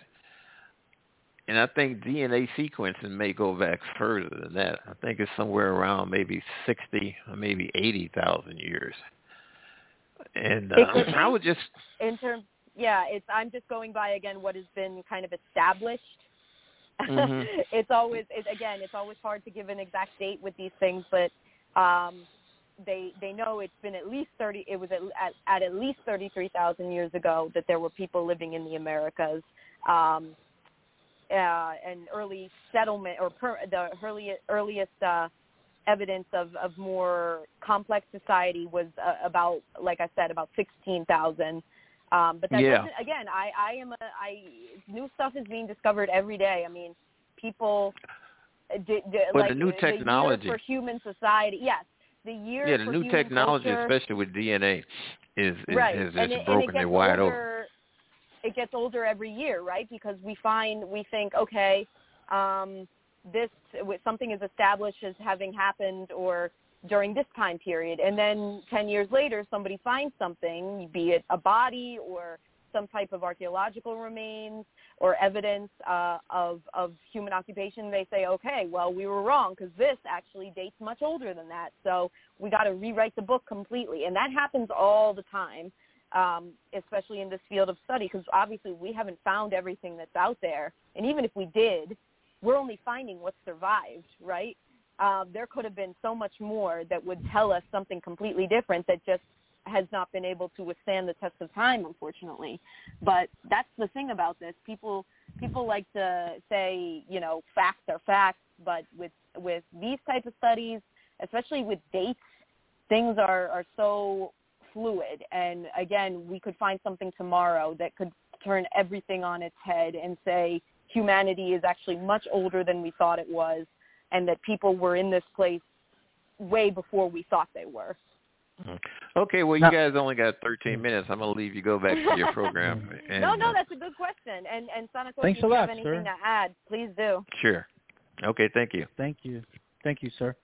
and I think DNA sequencing may go back further than that. I think it's somewhere around maybe 60 or maybe 80,000 years. And I would just in terms, I'm just going by again what has been kind of established. It's always hard to give an exact date with these things, but they know it's been at least 30. It was at least 33,000 years ago that there were people living in the Americas. and early settlement or the earliest evidence of more complex society was about, like I said, about 16,000. But that doesn't, again, new stuff is being discovered every day. I mean, people like the new technology the year for human society. Yes, the year the for new human technology, culture, especially with DNA, has just broken it wide open. It gets older every year, right? Because we think, okay, something is established as having happened or during this time period, and then 10 years later, somebody finds something, be it a body or some type of archaeological remains or evidence of human occupation. They say, okay, well, we were wrong because this actually dates much older than that. So we got to rewrite the book completely. And that happens all the time, especially in this field of study, because obviously we haven't found everything that's out there. And even if we did, we're only finding what survived, right? There could have been so much more that would tell us something completely different that just has not been able to withstand the test of time, unfortunately. But that's the thing about this. People like to say, facts are facts, but with these type of studies, especially with dates, things are so fluid. And again, we could find something tomorrow that could turn everything on its head and say humanity is actually much older than we thought it was, and that people were in this place way before we thought they were. Okay, well, you guys only got 13 minutes. I'm going to leave you go back to your program. And, no, that's a good question. And Sana, thanks if a you lot, have anything to add, please do. Sure. Okay, thank you. Thank you, sir.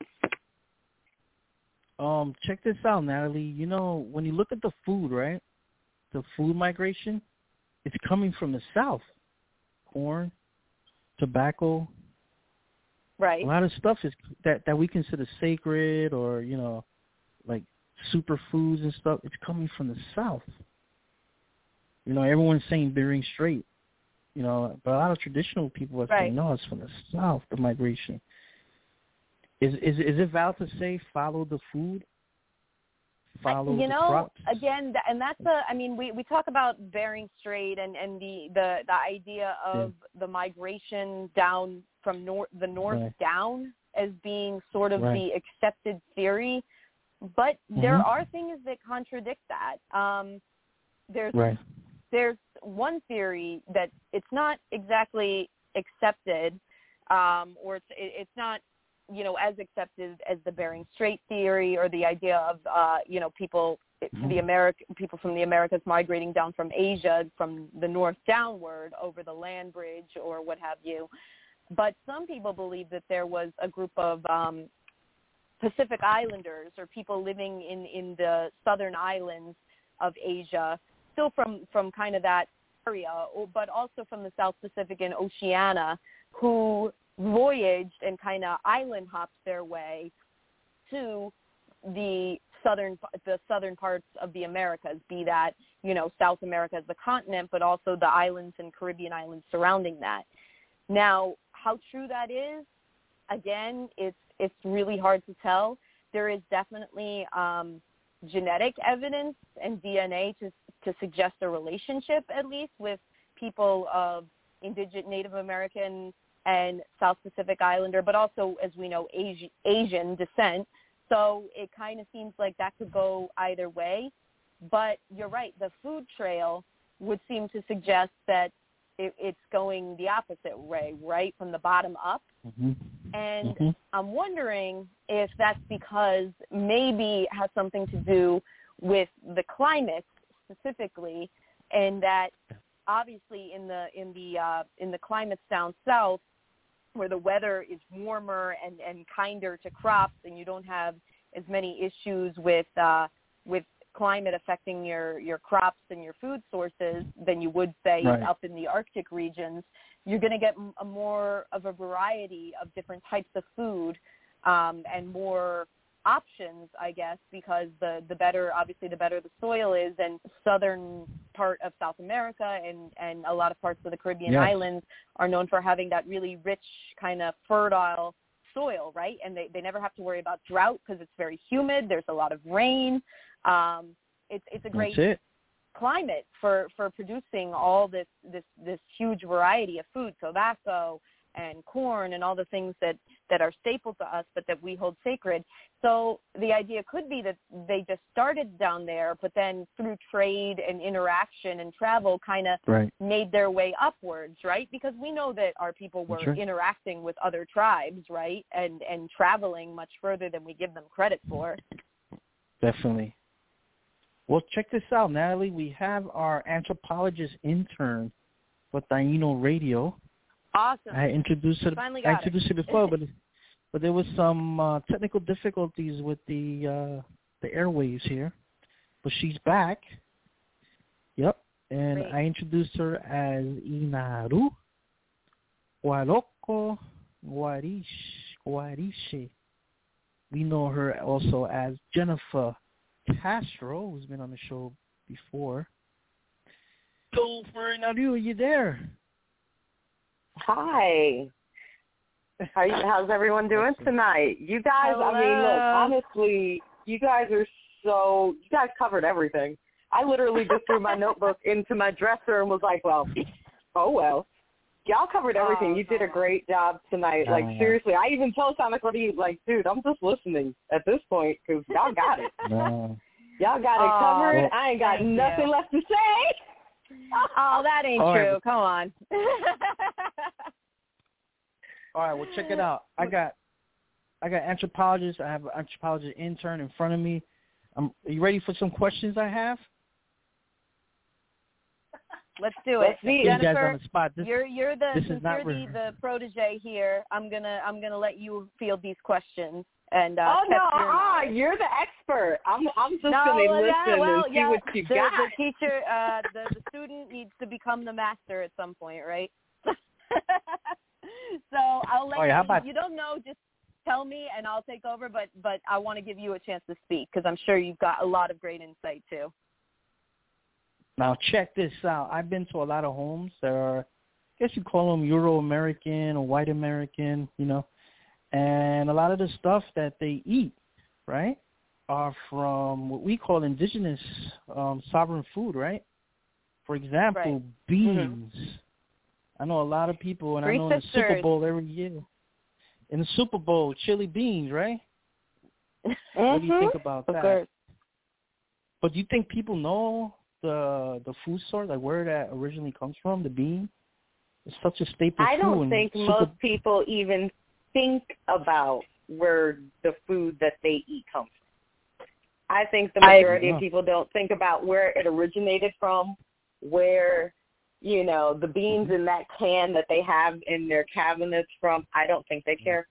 Check this out, Natalie. When you look at the food, right, the food migration, it's coming from the South. Corn, tobacco. Right. A lot of stuff is that we consider sacred or, like superfoods and stuff. It's coming from the South. Everyone's saying Bering Strait, but a lot of traditional people are saying, no, it's from the South, the migration. Is it valid to say follow the food? Follow the crops? Again, and that's we talk about Bering Strait and the idea of the migration down from the north down as being sort of the accepted theory, but there are things that contradict that. There's one theory that it's not exactly accepted, or it's not as accepted as the Bering Strait theory or the idea of people from the Americas migrating down from Asia from the north downward over the land bridge or what have you. But some people believe that there was a group of Pacific Islanders or people living in the southern islands of Asia, still from kind of that area, but also from the South Pacific and Oceania, who voyaged and kind of island hopped their way to the southern parts of the Americas, be that, South America as the continent, but also the islands and Caribbean islands surrounding that. Now, how true that is, again, it's really hard to tell. There is definitely genetic evidence and DNA to suggest a relationship, at least, with people of indigenous Native American and South Pacific Islander, but also, as we know, Asian descent. So it kind of seems like that could go either way. But you're right, the food trail would seem to suggest that it's going the opposite way, right, from the bottom up. And I'm wondering if that's because maybe it has something to do with the climate specifically, and that obviously in the climates down south, where the weather is warmer and kinder to crops, and you don't have as many issues with climate affecting your crops and your food sources than you would say up in the Arctic regions, you're going to get more of a variety of different types of food and more options, I guess, because the better the soil is, and southern part of South America and a lot of parts of the Caribbean islands are known for having that really rich kind of fertile soil, right? And they never have to worry about drought because it's very humid. There's a lot of rain. It's a great climate for producing all this huge variety of food, tobacco and corn and all the things that are staple to us, but that we hold sacred. So the idea could be that they just started down there, but then through trade and interaction and travel kind of made their way upwards, right? Because we know that our people were interacting with other tribes, right? And traveling much further than we give them credit for. Definitely. Well, check this out, Natalie. We have our anthropologist intern for Taino Radio. Awesome. I introduced her before, but there was some technical difficulties with the airwaves here. But she's back. Yep. And Great. I introduced her as Inaru Waroko Warishe. We know her also as Jennifer Castro, who's been on the show before. So, Inaru, are you there? Hi. How's everyone doing tonight? You guys, Hello. I mean, look, honestly, you guys covered everything. I literally just threw my notebook into my dresser and was like, well. Y'all covered everything. You did a great job tonight. Like, seriously, I even told Sonic, like, dude, I'm just listening at this point because y'all got it. Y'all got it covered. Well, I ain't got nothing left to say. Oh, that ain't true. Right. Come on. All right, well, check it out. I got anthropologists. I have an anthropologist intern in front of me. Are you ready for some questions I have? Let's do it. See you guys Jennifer, on the spot. you're the this is not the protege here. I'm gonna let you field these questions and you're the expert. I'm just gonna listen and see what you got. The teacher, the student needs to become the master at some point, right? So I'll let you don't know, just tell me and I'll take over. But I want to give you a chance to speak because I'm sure you've got a lot of great insight too. Now check this out. I've been to a lot of homes that are, I guess you call them Euro-American or white American, you know, and a lot of the stuff that they eat, right, are from what we call indigenous sovereign food, right? For example, beans. Mm-hmm. I know a lot of people, and I know in the Super Bowl every year. In the Super Bowl, chili beans, right? What do you think about that? Of course. But do you think people know the food source, like where that originally comes from, the bean? It's such a staple food. I don't think most people even think about where the food that they eat comes from. I think the majority of people don't think about where it originated from, where, you know, the beans in that can that they have in their cabinets from. I don't think they care.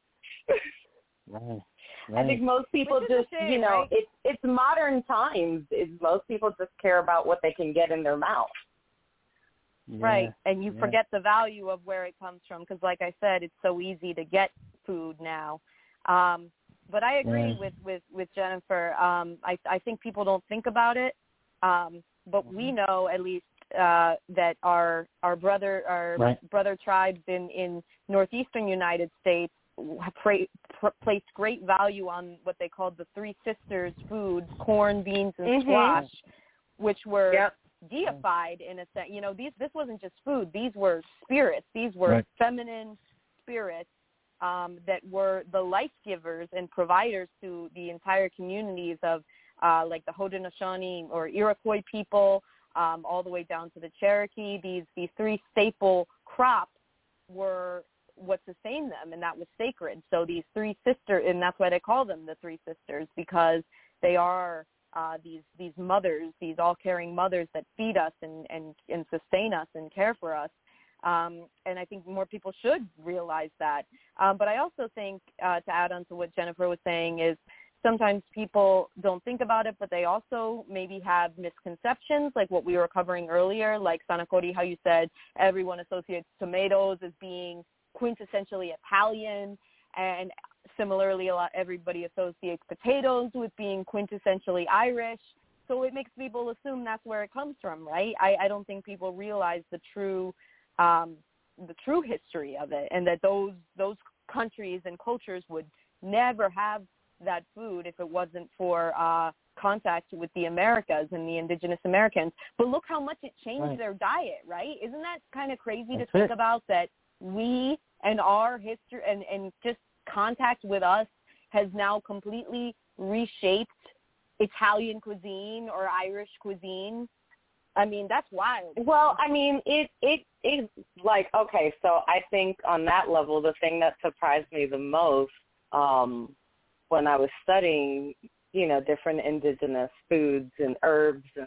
Right. I think most people just, you know, right? It's modern times. Most people just care about what they can get in their mouth. Yeah, right, and you forget the value of where it comes from because, like I said, it's so easy to get food now. But I agree with Jennifer. I think people don't think about it, but we know at least that our brother tribes in northeastern United States placed great value on what they called the Three Sisters foods, corn, beans, and squash, which were deified in a sense. You know, this wasn't just food. These were spirits. These were feminine spirits that were the life givers and providers to the entire communities of like the Haudenosaunee or Iroquois people, all the way down to the Cherokee. These three staple crops were what sustained them, and that was sacred. So these three sisters, and that's why they call them the Three Sisters, because they are these mothers, these all-caring mothers that feed us and sustain us and care for us. And I think more people should realize that. But I also think, to add on to what Jennifer was saying, is sometimes people don't think about it, but they also maybe have misconceptions, like what we were covering earlier, like Sanakori, how you said everyone associates tomatoes as being quintessentially Italian, and similarly everybody associates potatoes with being quintessentially Irish. So it makes people assume that's where it comes from, right? I don't think people realize the true history of it, and that those countries and cultures would never have that food if it wasn't for contact with the Americas and the indigenous Americans. But look how much it changed their diet, right? Isn't that kind of crazy to think about, that we and our history and just contact with us has now completely reshaped Italian cuisine or Irish cuisine? I mean, that's wild. Well, I mean, it is like, okay, so I think on that level, the thing that surprised me the most when I was studying, you know, different indigenous foods and herbs, and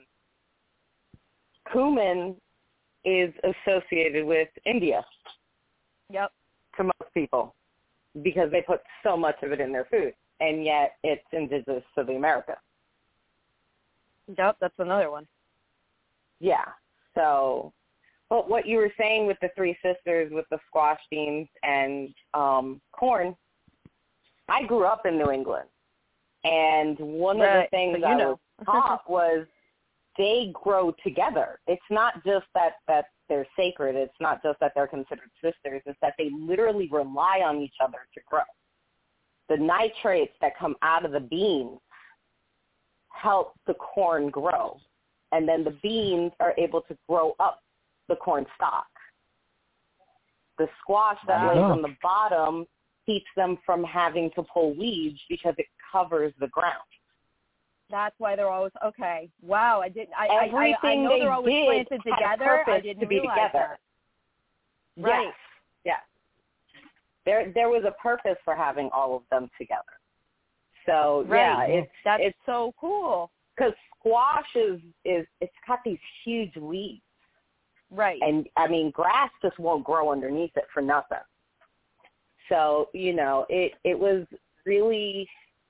cumin is associated with India. Yep. To most people, because they put so much of it in their food, and yet it's indigenous to the Americas. Yep, that's another one. Yeah. So, but what you were saying with the Three Sisters, with the squash beans and corn, I grew up in New England, and one of the things I was taught was they grow together. It's not just that they're sacred. It's not just that they're considered sisters. It's that they literally rely on each other to grow. The nitrates that come out of the beans help the corn grow, and then the beans are able to grow up the corn stalk. The squash that lays on the bottom keeps them from having to pull weeds because it covers the ground. That's why they're always okay. Wow, I didn't. I know they they're always planted together. I didn't realize that. Right. Yes. There was a purpose for having all of them together. So that's so cool. Because squash is it's got these huge leaves. Right. And I mean, grass just won't grow underneath it for nothing. So, you know, it was really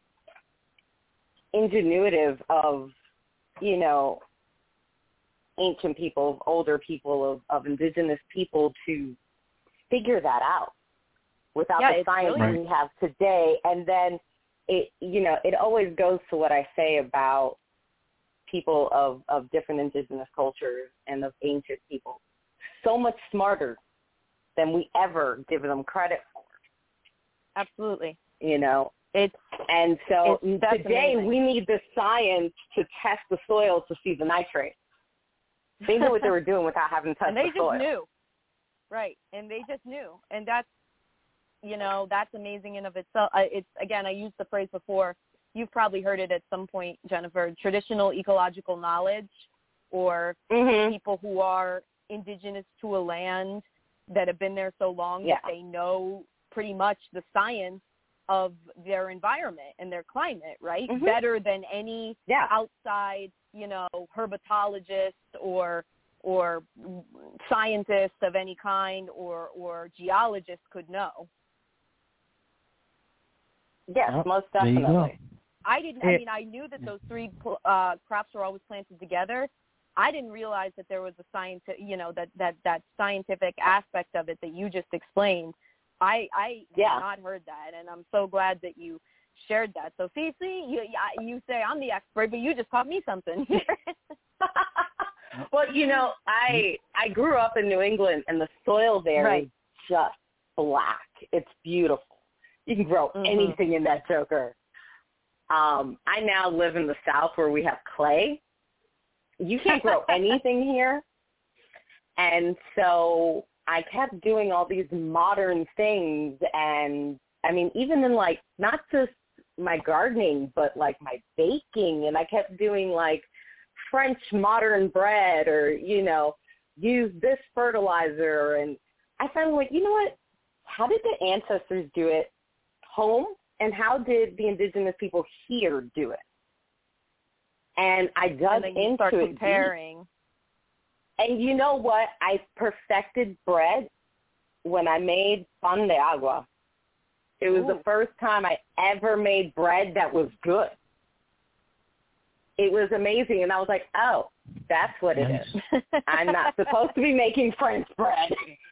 ingenuitive of, you know, ancient people, older people, of indigenous people to figure that out without the science that we have today. And then it, you know, it always goes to what I say about people of different indigenous cultures and of ancient people. So much smarter than we ever give them credit for. Absolutely. You know, so today amazing. We need the science to test the soil to see the nitrates. They knew what they were doing without having to touch the soil. And they just knew. Right. And they just knew. And that's, you know, that's amazing in of itself. It's, again, I used the phrase before. You've probably heard it at some point, Jennifer, traditional ecological knowledge, or people who are indigenous to a land that have been there so long that they know pretty much the science of their environment and their climate, right? Better than any outside, you know, herpetologist or scientist of any kind or geologist could know. Yes, most definitely. I didn't. I mean, I knew that those three crops were always planted together. I didn't realize that there was a scientific, you know, that scientific aspect of it that you just explained. I had not heard that, and I'm so glad that you shared that. So, Cece, you say I'm the expert, but you just taught me something. Well, you know, I grew up in New England, and the soil there is just black. It's beautiful. You can grow anything in that joker. I now live in the South where we have clay. You can't grow anything here. And so I kept doing all these modern things. And, I mean, even in, like, not just my gardening, but, like, my baking. And I kept doing, like, French modern bread, or, you know, use this fertilizer. And I found, like, you know what? How did the ancestors do it home? And how did the indigenous people here do it? And I dug into it. Comparing. And you know what? I perfected bread when I made pan de agua. It was the first time I ever made bread that was good. It was amazing. And I was like, oh, that's what it is. I'm not supposed to be making French bread.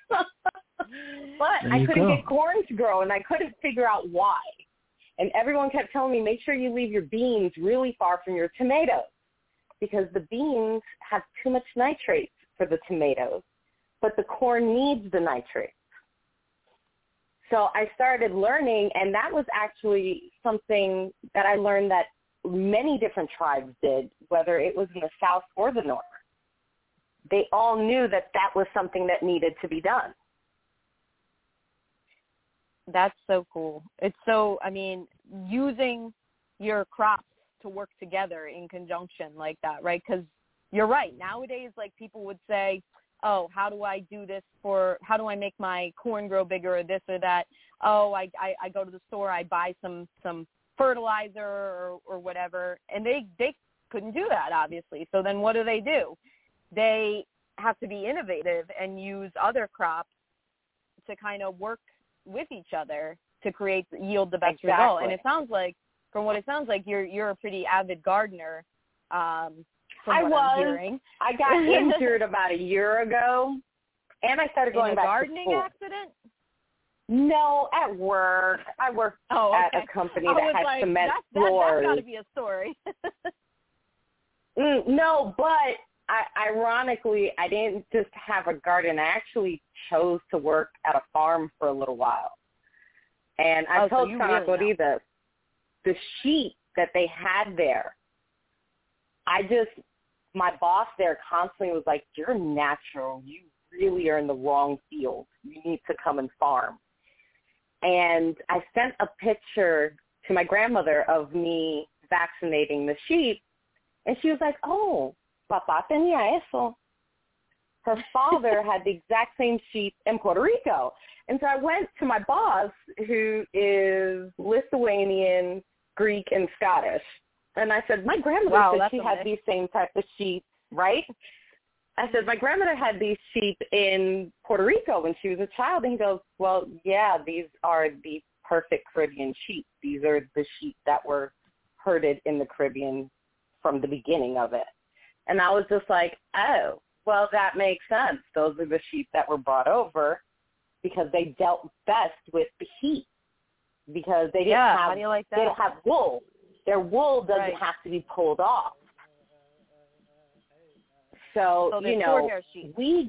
But I couldn't get corn to grow, and I couldn't figure out why. And everyone kept telling me, make sure you leave your beans really far from your tomatoes, because the beans have too much nitrates for the tomatoes, but the corn needs the nitrates. So I started learning, and that was actually something that I learned that many different tribes did, whether it was in the South or the North. They all knew that that was something that needed to be done. That's so cool. It's so, I mean, using your crops to work together in conjunction like that, right? Because you're right. Nowadays, like, people would say, oh, how do I do this how do I make my corn grow bigger or this or that? Oh, I go to the store, I buy some fertilizer or whatever. And they couldn't do that, obviously. So then what do? They have to be innovative and use other crops to kind of work with each other to yield the best result. And it sounds like, from what it sounds like, you're a pretty avid gardener. I'm hearing. I got injured about a year ago, and I started going back to school. In a gardening accident? No, at work. I work at a company that has cement floors. That's got to be a story. No, but ironically, I didn't just have a garden. I actually chose to work at a farm for a little while. And I told Sanakori this. The sheep that they had there, my boss there constantly was like, you're natural. You really are in the wrong field. You need to come and farm. And I sent a picture to my grandmother of me vaccinating the sheep, and she was like, oh, papá tenía eso. Her father had the exact same sheep in Puerto Rico. And so I went to my boss, who is Lithuanian, Greek, and Scottish. And I said, my grandmother said she had these same type of sheep, right? I said, my grandmother had these sheep in Puerto Rico when she was a child. And he goes, well, yeah, these are the perfect Caribbean sheep. These are the sheep that were herded in the Caribbean from the beginning of it. And I was just like, oh, well, that makes sense. Those are the sheep that were brought over because they dealt best with the heat, because they didn't how do you like that? They don't have wool. Their wool doesn't have to be pulled off. So you know, we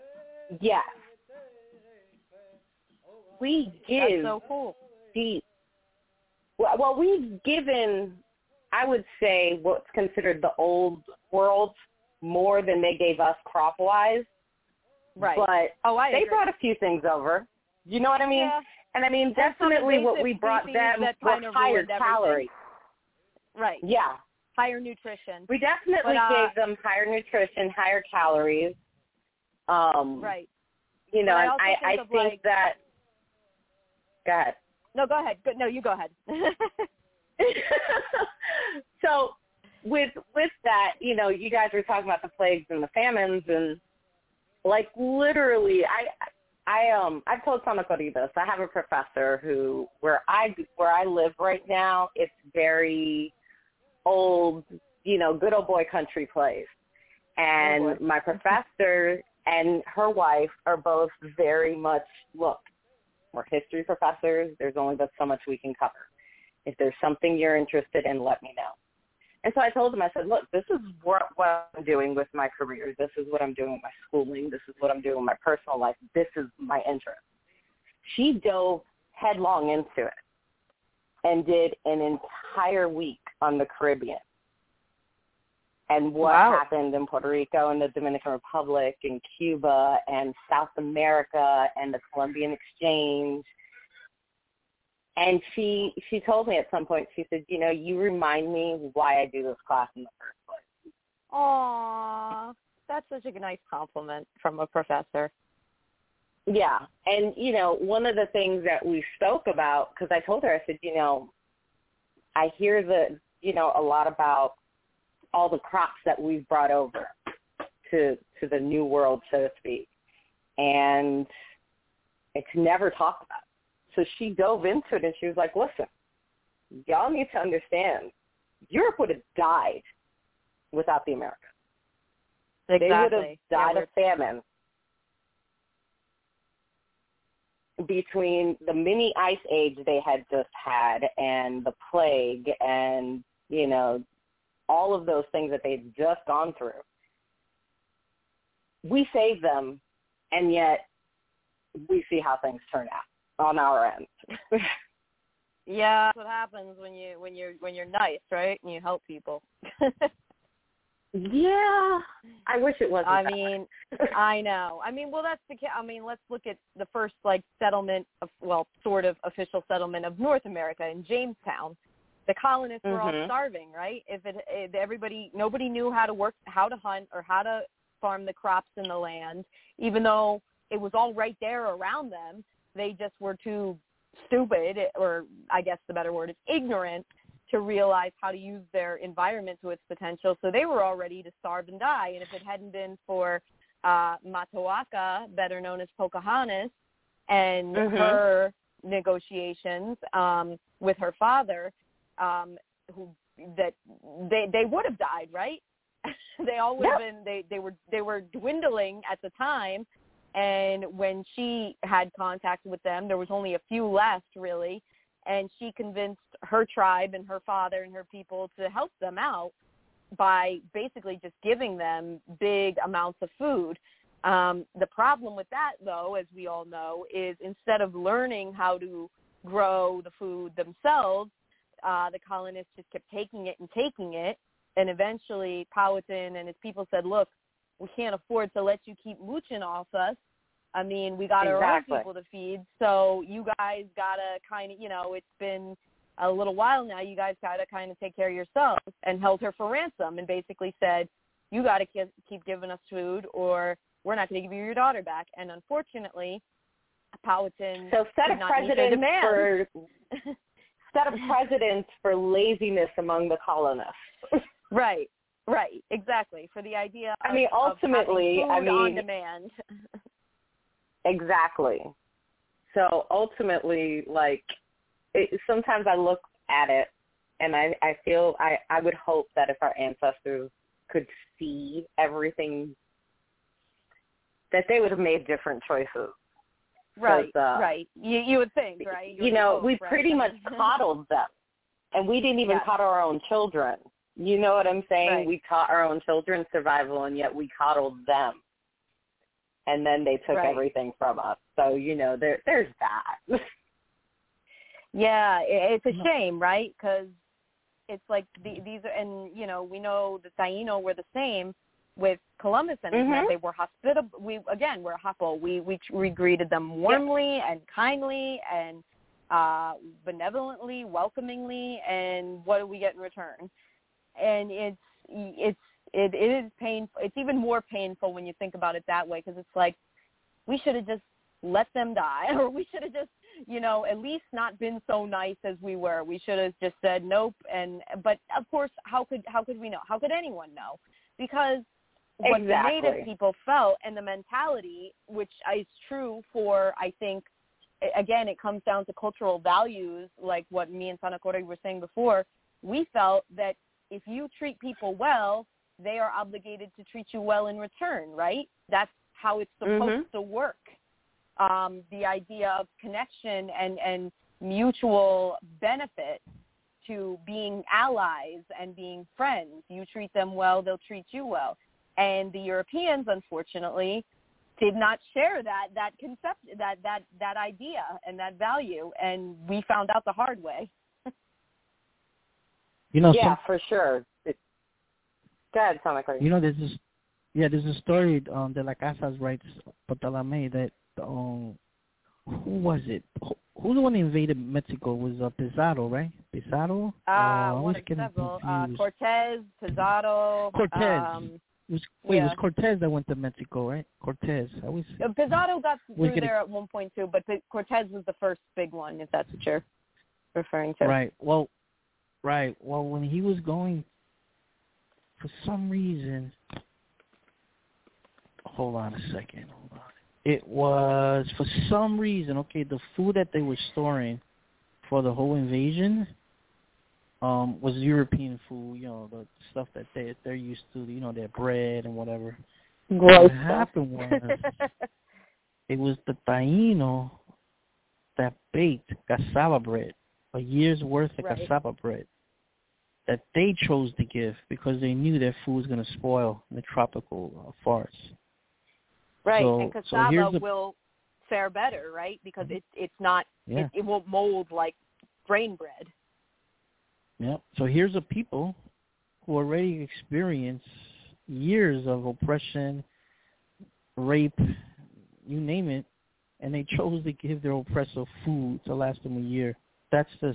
give That's so cool. Well, we've given, I would say, what's considered the old world more than they gave us crop-wise. Right. But they agree. Brought a few things over. You know what I mean? Yeah. And I mean, definitely what we brought them were higher calories. Right. Yeah. Higher nutrition. We definitely gave them higher nutrition, higher calories. Right. You know, and I think that. Go ahead. No, go ahead. No, you go ahead. So with that, you know, you guys were talking about the plagues and the famines, and like literally, I've told Sanakori this. I have a professor who where I live right now, it's very old, you know, good old boy country place. And my professor and her wife are both very much, look, we're history professors. There's only but so much we can cover. If there's something you're interested in, let me know. And so I told him, I said, look, this is what I'm doing with my career. This is what I'm doing with my schooling. This is what I'm doing with my personal life. This is my interest. She dove headlong into it and did an entire week on the Caribbean and what happened in Puerto Rico and the Dominican Republic and Cuba and South America and the Columbian Exchange. And she told me at some point, she said, you know, you remind me why I do this class in the first place. Aww, that's such a nice compliment from a professor. Yeah. And, you know, one of the things that we spoke about, because I told her, I said, you know, I hear a lot about all the crops that we've brought over to the new world, so to speak. And it's never talked about. So she dove into it, and she was like, listen, y'all need to understand, Europe would have died without the Americans. Exactly. They would have died of famine between the mini ice age they had just had and the plague and, you know, all of those things that they'd just gone through. We saved them, and yet we see how things turn out, on our end. Yeah, that's what happens when you're nice, right? And you help people. Yeah, I wish it wasn't. I mean, I know. I mean, well, that's the. I mean, let's look at the first settlement of, sort of official settlement of North America in Jamestown. The colonists were all starving, right? Nobody knew how to hunt, or how to farm the crops in the land, even though it was all right there around them. They just were too stupid, or I guess the better word is ignorant, to realize how to use their environment to its potential. So they were all ready to starve and die. And if it hadn't been for Matoaka, better known as Pocahontas, and her negotiations with her father, they would have died, right? They all would have been. They were dwindling at the time. And when she had contact with them, there was only a few left, really. And she convinced her tribe and her father and her people to help them out by basically just giving them big amounts of food. The problem with that, though, as we all know, is instead of learning how to grow the food themselves, the colonists just kept taking it. And eventually Powhatan and his people said, look, we can't afford to let you keep mooching off us. I mean, we got our own people to feed, so you guys got to kind of, it's been a little while now, you guys got to kind of take care of yourselves, and held her for ransom and basically said, you got to keep giving us food or we're not going to give you your daughter back. And unfortunately, Powhatan did not meet their demands. Set of precedents for laziness among the colonists. Right, exactly. For the idea of, ultimately, of having food on demand. Exactly. So ultimately, sometimes I look at it and I feel I would hope that if our ancestors could see everything, that they would have made different choices. Right. You would think, right? We pretty much coddled them, and we didn't even coddle our own children. You know what I'm saying? Right. We taught our own children survival, and yet we coddled them. And then they took everything from us. So, there's that. Yeah, it's a shame, right? Because it's like these are, and, we know the Taino were the same with Columbus and his men. They were hospitable. We're hospitable. We greeted them warmly and kindly and benevolently, welcomingly, and what do we get in return? And it is painful. It's even more painful when you think about it that way, because it's like we should have just let them die, or we should have just, at least not been so nice as we were. We should have just said nope. But of course, how could we know? How could anyone know? Because what the Native people felt, and the mentality, which is true for, I think, again, it comes down to cultural values, like what me and Sanakori were saying before. We felt that if you treat people well, they are obligated to treat you well in return, right? That's how it's supposed to work. The idea of connection and mutual benefit to being allies and being friends. You treat them well, they'll treat you well. And the Europeans, unfortunately, did not share that concept, that idea and that value, and we found out the hard way. For sure. Go ahead, Sanakori. There's a story De La Casas writes, Bartolome, that who was it? Who the one that invaded Mexico was Pizarro, right? Pizarro? One of several. Cortez, Pizarro. Cortez. It was Cortez that went to Mexico, right? Cortez. Pizarro got through there at one point too, but Cortez was the first big one, if that's what you're referring to. Right. Well, when he was going, for some reason, hold on a second. It was, for some reason, the food that they were storing for the whole invasion was European food, the stuff that they're used to, their bread and whatever. Gross. What happened was, it was the Taino that baked cassava bread, a year's worth of cassava bread, that they chose to give because they knew their food was going to spoil in the tropical forests. Right, and cassava will fare better, right? Because it's not it won't mold like grain bread. Yeah. So here's a people who already experience years of oppression, rape, you name it, and they chose to give their oppressor food to last them a year. That's just,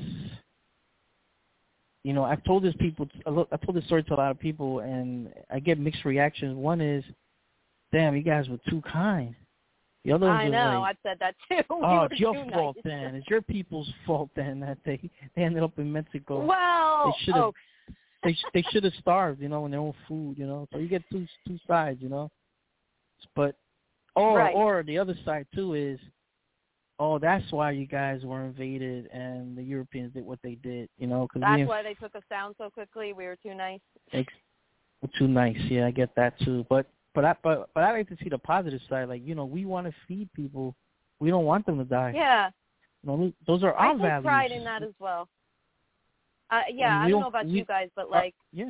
I've told this story to a lot of people, and I get mixed reactions. One is, damn, you guys were too kind. The other ones I know, like, I've said that too. Oh, it's your fault then. It's your people's fault then that they ended up in Mexico. Well, they should have starved, in their own food, So you get two sides, But or the other side too is, that's why you guys were invaded and the Europeans did what they did, Cause that's why they took us down so quickly. We were too nice. We're too nice, yeah, I get that too. But I like to see the positive side. Like, we want to feed people. We don't want them to die. Yeah. Those are our values. I take pride in that as well. I don't know about you guys, but like. Yeah.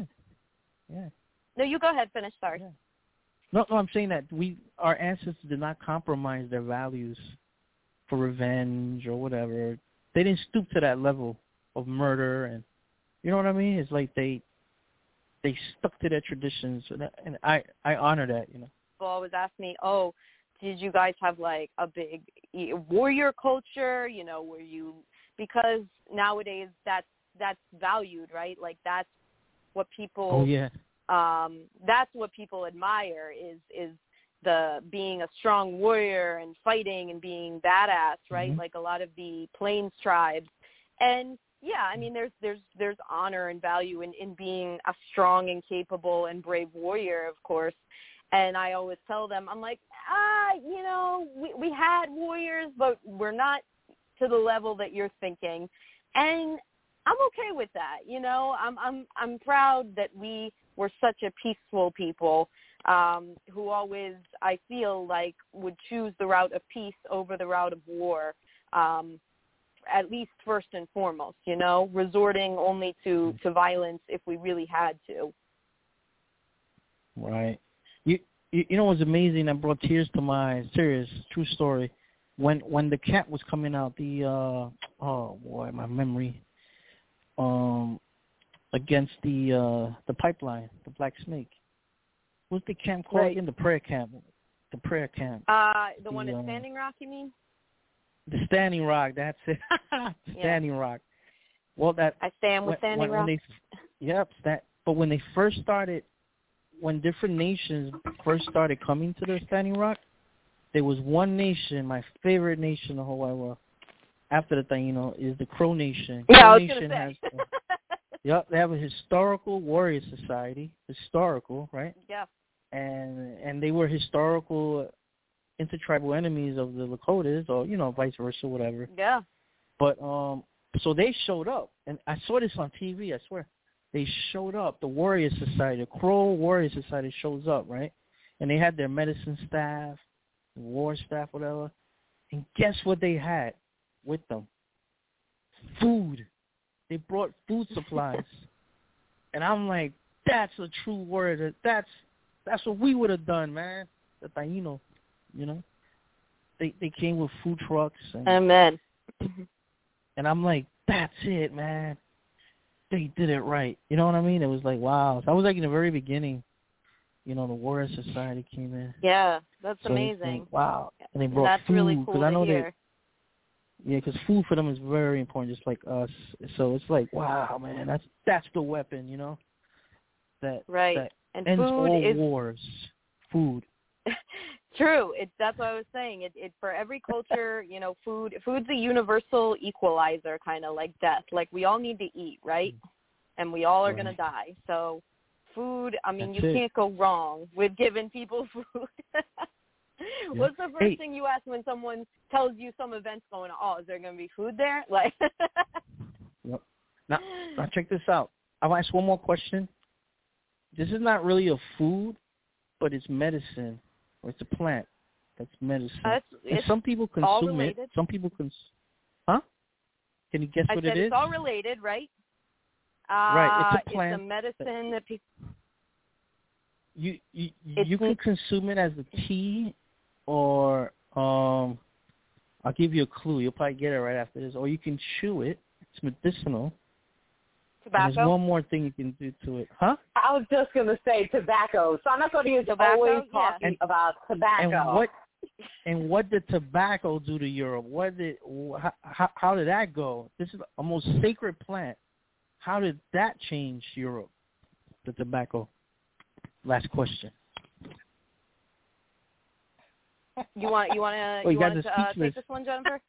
No, you go ahead. Finish. Sorry. Yeah. No, I'm saying that our ancestors did not compromise their values for revenge or whatever. They didn't stoop to that level of murder, and you know what I mean. It's like they stuck to their traditions, and I honor that. People always ask me, "Oh, did you guys have like a big warrior culture? Were you?" Because nowadays that's valued, right? Like that's what people. Oh yeah. That's what people admire is the being a strong warrior and fighting and being badass, right? Mm-hmm. Like a lot of the Plains tribes, and yeah, I mean there's honor and value in being a strong and capable and brave warrior, of course. And I always tell them, I'm like, we had warriors, but we're not to the level that you're thinking, and I'm okay with that. I'm proud that we were such a peaceful people who always, I feel like, would choose the route of peace over the route of war, at least first and foremost, resorting only to violence if we really had to. Right. You know what's amazing that brought tears to my eyes, serious, true story, when the camp was coming out, my memory, against the pipeline, the Black Snake. What's the camp called again? The prayer camp. The prayer camp. The one at Standing Rock, you mean? The Standing Rock, that's it. Standing Rock. Well, I stand with Standing Rock. But when they first started, when different nations first started coming to the Standing Rock, there was one nation, my favorite nation in the whole wide world, after the Taino, is the Crow Nation. Yeah, Crow I was Nation going to say. they have a historical warrior society, right? Yeah. And they were historical intertribal enemies of the Lakotas, or vice versa, whatever. Yeah. But so they showed up, and I saw this on TV. I swear, they showed up. The Warrior Society, the Crow Warrior Society, shows up, right? And they had their medicine staff, war staff, whatever. And guess what they had with them? Food. They brought food supplies, and I'm like, that's a true warrior. That's what we would have done, man. The Taino, They came with food trucks. Amen. And I'm like, that's it, man. They did it right. You know what I mean? It was like, wow. That was like in the very beginning. The Warrior Society came in. Yeah, that's amazing. Like, wow. And they brought that's food. Really cool I know to hear. Because food for them is very important, just like us. So it's like, wow, man, that's the weapon, That and ends food all wars. Food. True. That's what I was saying. It for every culture, food's a universal equalizer, kind of like death. Like we all need to eat, right? And we all are going to die. So food, I mean, you can't go wrong with giving people food. What's the first thing you ask when someone tells you some event's going on? Oh, is there going to be food there? Like. Yep. Now check this out. I'll ask one more question. This is not really a food, but it's medicine. Or it's a plant that's medicine. And some people consume it. Some people Huh? Can you guess what it is? It's all related, right? Right. It's a plant. It's a medicine that people. You can consume it as a tea, or I'll give you a clue. You'll probably get it right after this. Or you can chew it. It's medicinal. Tobacco? And there's one more thing you can do to it. Huh? I was just going to say tobacco. Sana Cody is always talking about tobacco. And what did tobacco do to Europe? How did that go? This is a most sacred plant. How did that change Europe, the tobacco? Last question. You want to take this one, Jennifer?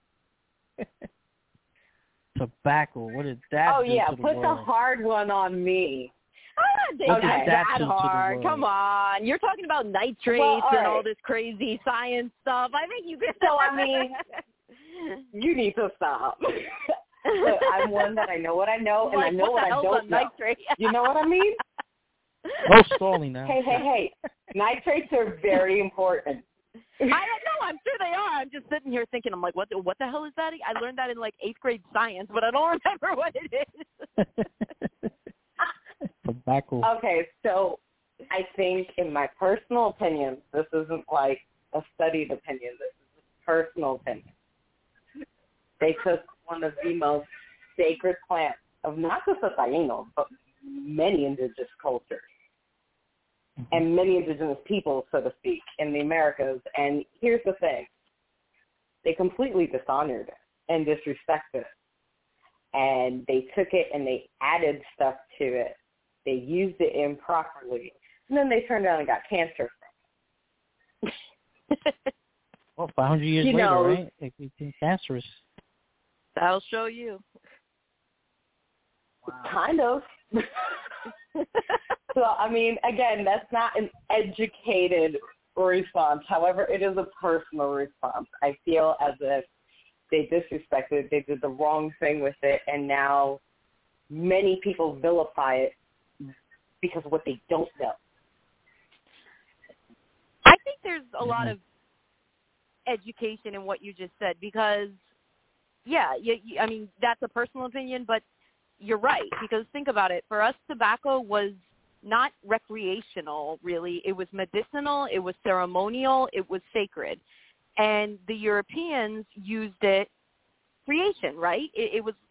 Tobacco. What did that do to the put world? the hard one on me. I'm not taking that hard. Come on. You're talking about nitrates and all this crazy science stuff. I think you could. So, I mean, you need to stop. Look, I'm one that I know what I know, and I know what I don't know. You know what I mean? No stalling now. Hey. Nitrates are very important. I don't know. I'm sure they are. I'm just sitting here thinking, I'm like, what the hell is that? I learned that in like 8th grade science, but I don't remember what it is. Tobacco. Okay, so I think in my personal opinion, this isn't like a studied opinion. This is a personal opinion. They took one of the most sacred plants of not just the Taínos, but many indigenous cultures and many indigenous people, so to speak, in the Americas. And here's the thing. They completely dishonored it and disrespected it. And they took it and they added stuff to it. They used it improperly. And then they turned around and got cancer from it. Well, 500 years later, right? It became cancerous. That'll show you. Wow. Kind of. So, I mean, again, that's not an educated response. However, it is a personal response. I feel as if they disrespected it, they did the wrong thing with it, and now many people vilify it because of what they don't know. I think there's a lot of education in what you just said because, I mean, that's a personal opinion, but you're right, because think about it. For us, tobacco was not recreational, really. It was medicinal. It was ceremonial. It was sacred. And the Europeans used it creation, right? It was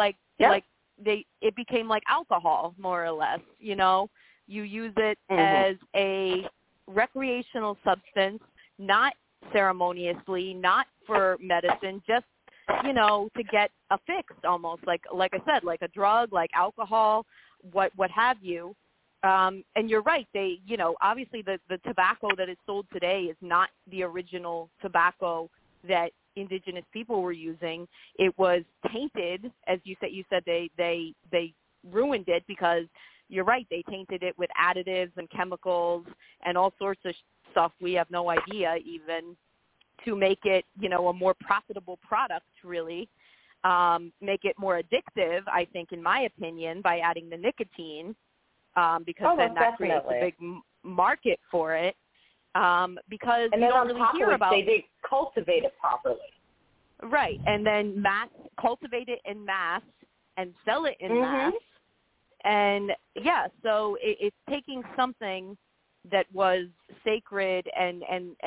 it became like alcohol, more or less. You know, you use it as a recreational substance, not ceremoniously, not for medicine, just, you know, to get a fix, almost like I said, like a drug, like alcohol, what have you. And you're right. They, you know, obviously the tobacco that is sold today is not the original tobacco that indigenous people were using. It was tainted, as you said they ruined it because you're right. They tainted it with additives and chemicals and all sorts of stuff. We have no idea even, to make it, you know, a more profitable product, really, make it more addictive, I think, in my opinion, by adding the nicotine, because then that creates a big market for it, because you don't really hear about it. They didn't cultivate it properly. Right, and then cultivate it in mass and sell it in mass. And, so it's taking something that was sacred and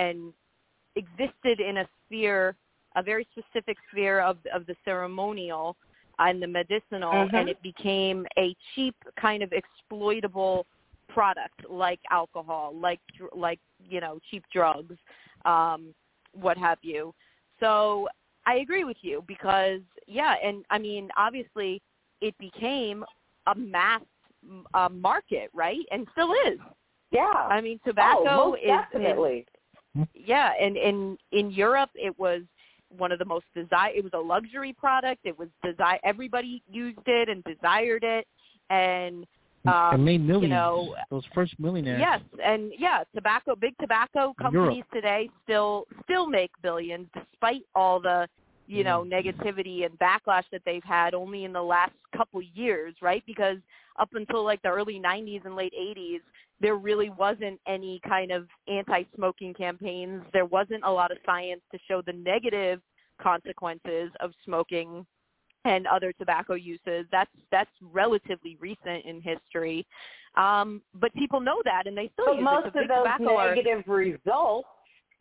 existed in a sphere, a very specific sphere of the ceremonial and the medicinal, and it became a cheap kind of exploitable product like alcohol, like you know, cheap drugs, what have you. So I agree with you because, and I mean, obviously it became a mass market, right? And still is. Yeah. I mean, tobacco most definitely. And in Europe, it was one of the most desired. It was a luxury product. It was everybody used it and desired it, and it made millions. You know, those first millionaires. Yes, and big tobacco companies today still make billions despite all the negativity and backlash that they've had only in the last couple years, right? Because up until like the early 90s and late 80s, there really wasn't any kind of anti-smoking campaigns. There wasn't a lot of science to show the negative consequences of smoking and other tobacco uses. That's relatively recent in history. But people know that, and they still use most it. So of those negative results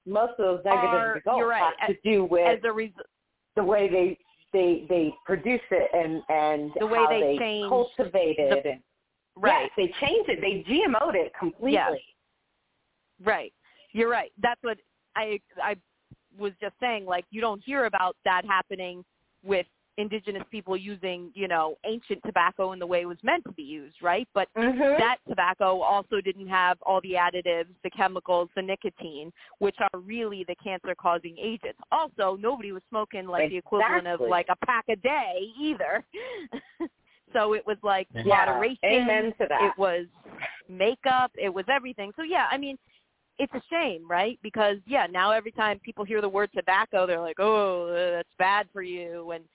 most of those negative results have to do with the way they produce it and the way how they cultivate it. Right. Yes, they changed it. They GMO'd it completely. Yes. Right. You're right. That's what I was just saying. Like, you don't hear about that happening with indigenous people using, ancient tobacco in the way it was meant to be used, right? But that tobacco also didn't have all the additives, the chemicals, the nicotine, which are really the cancer-causing agents. Also, nobody was smoking the equivalent of a pack a day either. So it was moderation. Amen to that. It was makeup. It was everything. So, yeah, I mean, it's a shame, right? Because, now every time people hear the word tobacco, they're like, oh, that's bad for you. And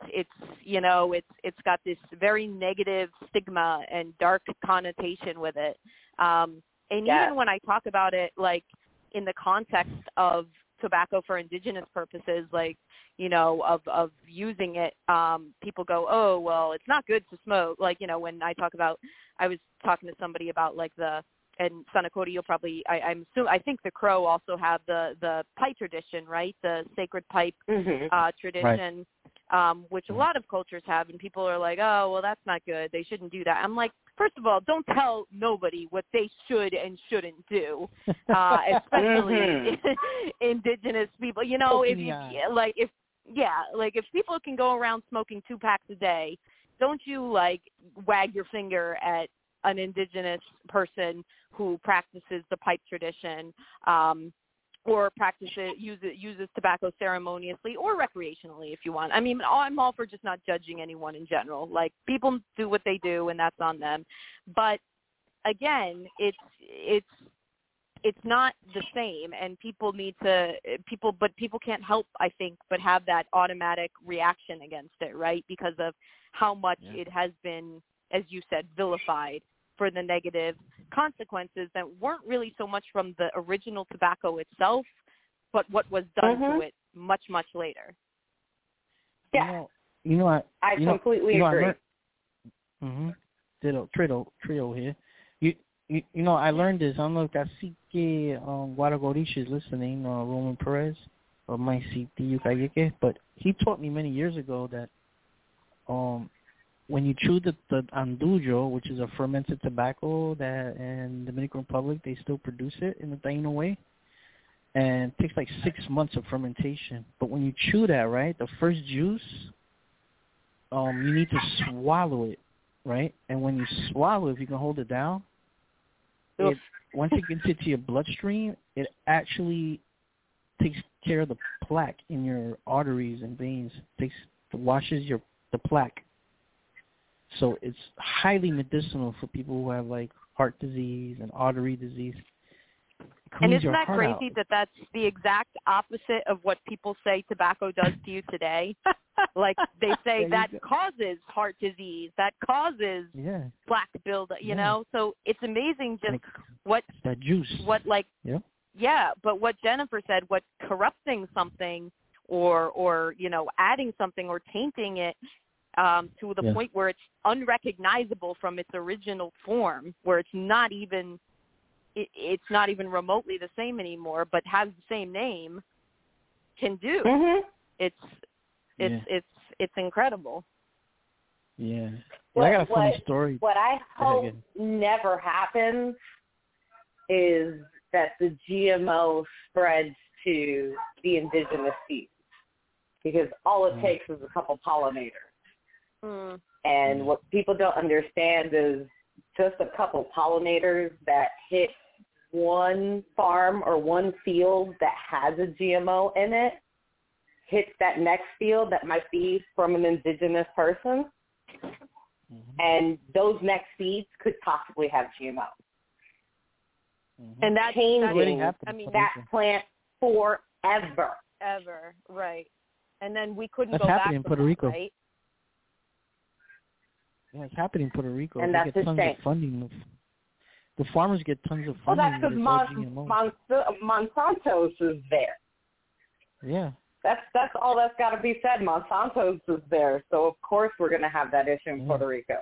it's got this very negative stigma and dark connotation with it. Even when I talk about it, in the context of tobacco for indigenous purposes, of using it, people go, oh, well, it's not good to smoke. When I talk about, I was talking to somebody about and Sanakori, you'll probably, I think the Crow also have the pipe tradition, right? The sacred pipe tradition, which a lot of cultures have, and people are like, oh, well, that's not good. They shouldn't do that. I'm like, first of all, don't tell nobody what they should and shouldn't do, especially indigenous people. If people can go around smoking 2 packs a day, don't you wag your finger at an indigenous person who practices the pipe tradition, or uses tobacco ceremoniously or recreationally if you want. I mean, I'm all for just not judging anyone in general. People do what they do, and that's on them. But again, it's not the same, and people can't help, I think, but have that automatic reaction against it, right? Because of how much it has been, as you said, vilified for the negative consequences that weren't really so much from the original tobacco itself, but what was done to it much, much later. Yeah. I completely agree. Trio here. I learned this. I don't know if that's Guaragorish is listening, Roman Perez, or my Yukayeke, but he taught me many years ago that when you chew the andujo, which is a fermented tobacco that in the Dominican Republic they still produce it in the Taino way, and it takes 6 months of fermentation. But when you chew that, right, the first juice, you need to swallow it, right? And when you swallow it, if you can hold it down, once it gets into your bloodstream, it actually takes care of the plaque in your arteries and veins. Washes the plaque. So it's highly medicinal for people who have heart disease and artery disease. And isn't that crazy that that's the exact opposite of what people say tobacco does to you today? They say that causes heart disease, that causes plaque buildup, you know? So it's amazing just what that juice. What but what Jennifer said, what corrupting something or adding something or tainting it to the point where it's unrecognizable from its original form, where it's not even remotely the same anymore, but has the same name, can do. It's incredible. Yeah. I got a funny story. What I hope never happens is that the GMO spreads to the indigenous seeds, because all it takes is a couple pollinators. And what people don't understand is just a couple pollinators that hit one farm or one field that has a GMO in it, hits that next field that might be from an indigenous person, and those next seeds could possibly have GMO. And that changing that plant forever. Ever, right. And then we couldn't That's go back happening in Puerto Rico. Right? Yeah, it's happening in Puerto Rico. And they that's get tons of funding. The farmers get tons of funding. Well, that's because Monsanto's is there. Yeah. That's all that's got to be said. Monsanto's is there, so of course we're going to have that issue in Puerto Rico.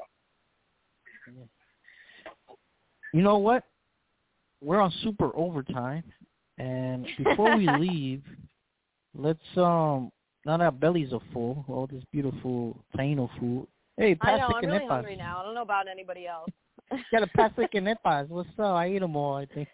You know what? We're on super overtime, And before we leave, let's now that our bellies are full, all this beautiful Taino food. Hey, I pass know, the I'm really canepas. hungry now. I don't know about anybody else. Gotta pass the canepas. What's up? I eat them all, I think.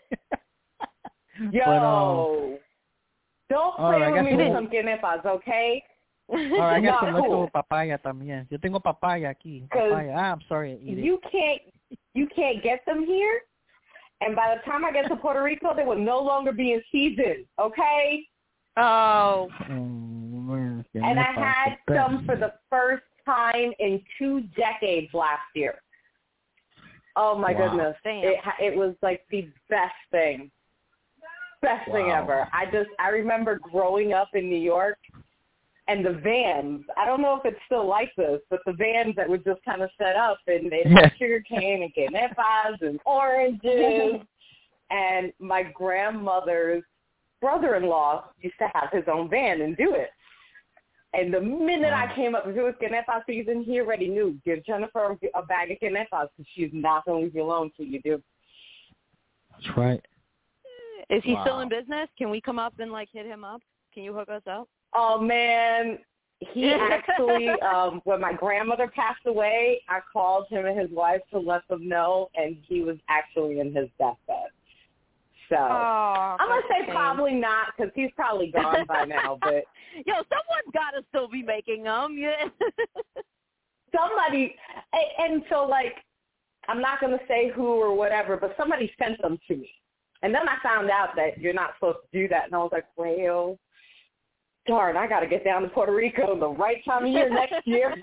Yo, don't play right, with me with some- some canepas, okay? All right, I got some Not cool. leftover papaya también. Yo tengo papaya aquí. Papaya. I'm sorry, I eat it. You can't get them here, and by the time I get to Puerto Rico, they will no longer be in season, okay? Oh. Man, And I canepas, had the best. some for the first time in 2 decades last year. Oh my Wow. goodness. Damn. It was like the best thing. Best thing Wow. ever. I remember growing up in New York and the vans. I don't know if it's still like this, but the vans that would just kind of set up and they'd have sugar cane and canepas and oranges. And my grandmother's brother-in-law used to have his own van and do it. And the minute I came up, if it was canepa season, he already knew. Give Jennifer a bag of canepas because she's not going to leave you alone till you do. That's right. Is he Wow. still in business? Can we come up and hit him up? Can you hook us up? Oh, man. He actually, when my grandmother passed away, I called him and his wife to let them know, and he was actually in his deathbed. So I'm going to say probably not because he's probably gone by now. But yo, someone's got to still be making them. Yeah. somebody, and so, I'm not going to say who or whatever, but somebody sent them to me. And then I found out that you're not supposed to do that. And I was like, well, darn, I got to get down to Puerto Rico the right time of year next year.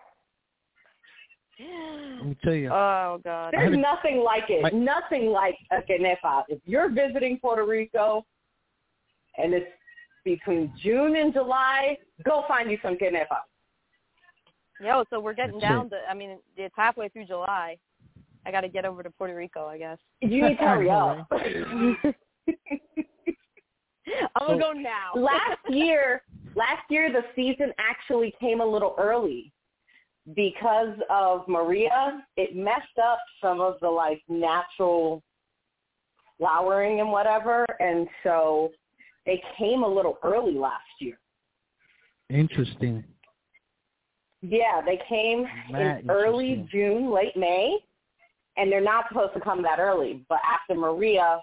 Let me tell you. Oh, God. There's nothing like it. Nothing like a canepa. If you're visiting Puerto Rico and it's between June and July, go find you some canepa. Yo, so we're getting That's down it. to, it's halfway through July. I got to get over to Puerto Rico, I guess. You need to hurry up. I'm going to go now. Last year, the season actually came a little early. Because of Maria, it messed up some of the, natural flowering and whatever, and so they came a little early last year. Interesting. Yeah, they came in early June, late May, and they're not supposed to come that early. But after Maria,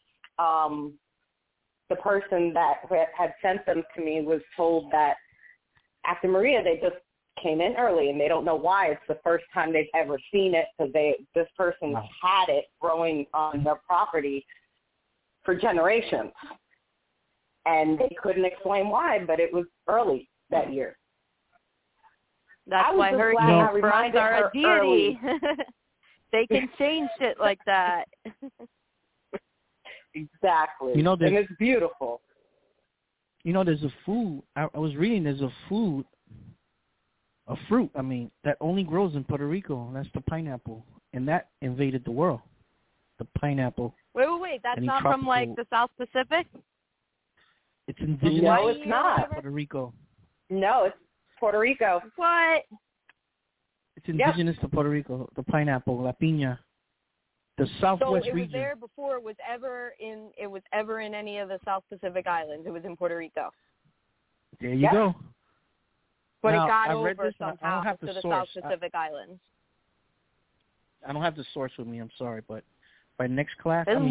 the person that had sent them to me was told that after Maria, they just came in early, and they don't know why. It's the first time they've ever seen it because this person had it growing on their property for generations, and they couldn't explain why, but it was early that year. That's why hurricanes for us are a deity. They can change shit like that. Exactly. And it's beautiful. There's a food. I was reading there's a fruit, that only grows in Puerto Rico, and that's the pineapple. And that invaded the world, the pineapple. Wait. That's not from, the South Pacific? It's indigenous. No, it's not. Puerto Rico. No, it's Puerto Rico. What? It's indigenous to Puerto Rico, the pineapple, la piña. The Southwest region. So it was region. there before it was ever in any of the South Pacific Islands. It was in Puerto Rico. There you go. But now, it got I read over this, somehow to the South Pacific Islands. I don't have the source with me. I'm sorry, but by next class, I've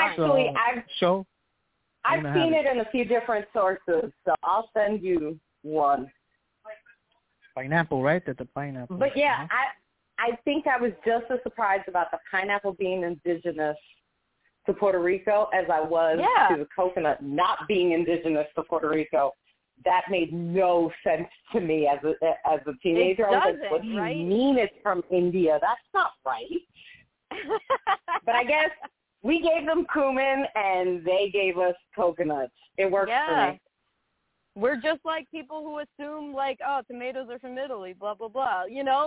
seen it in a few different sources, so I'll send you one. Pineapple, right? That's the pineapple. But yeah, I think I was just as surprised about the pineapple being indigenous to Puerto Rico as I was to the coconut not being indigenous to Puerto Rico. That made no sense to me as a teenager. I was like, what do you mean it's from India? That's not right. But I guess we gave them cumin and they gave us coconuts. It works for me. We're just like people who assume tomatoes are from Italy, blah, blah, blah.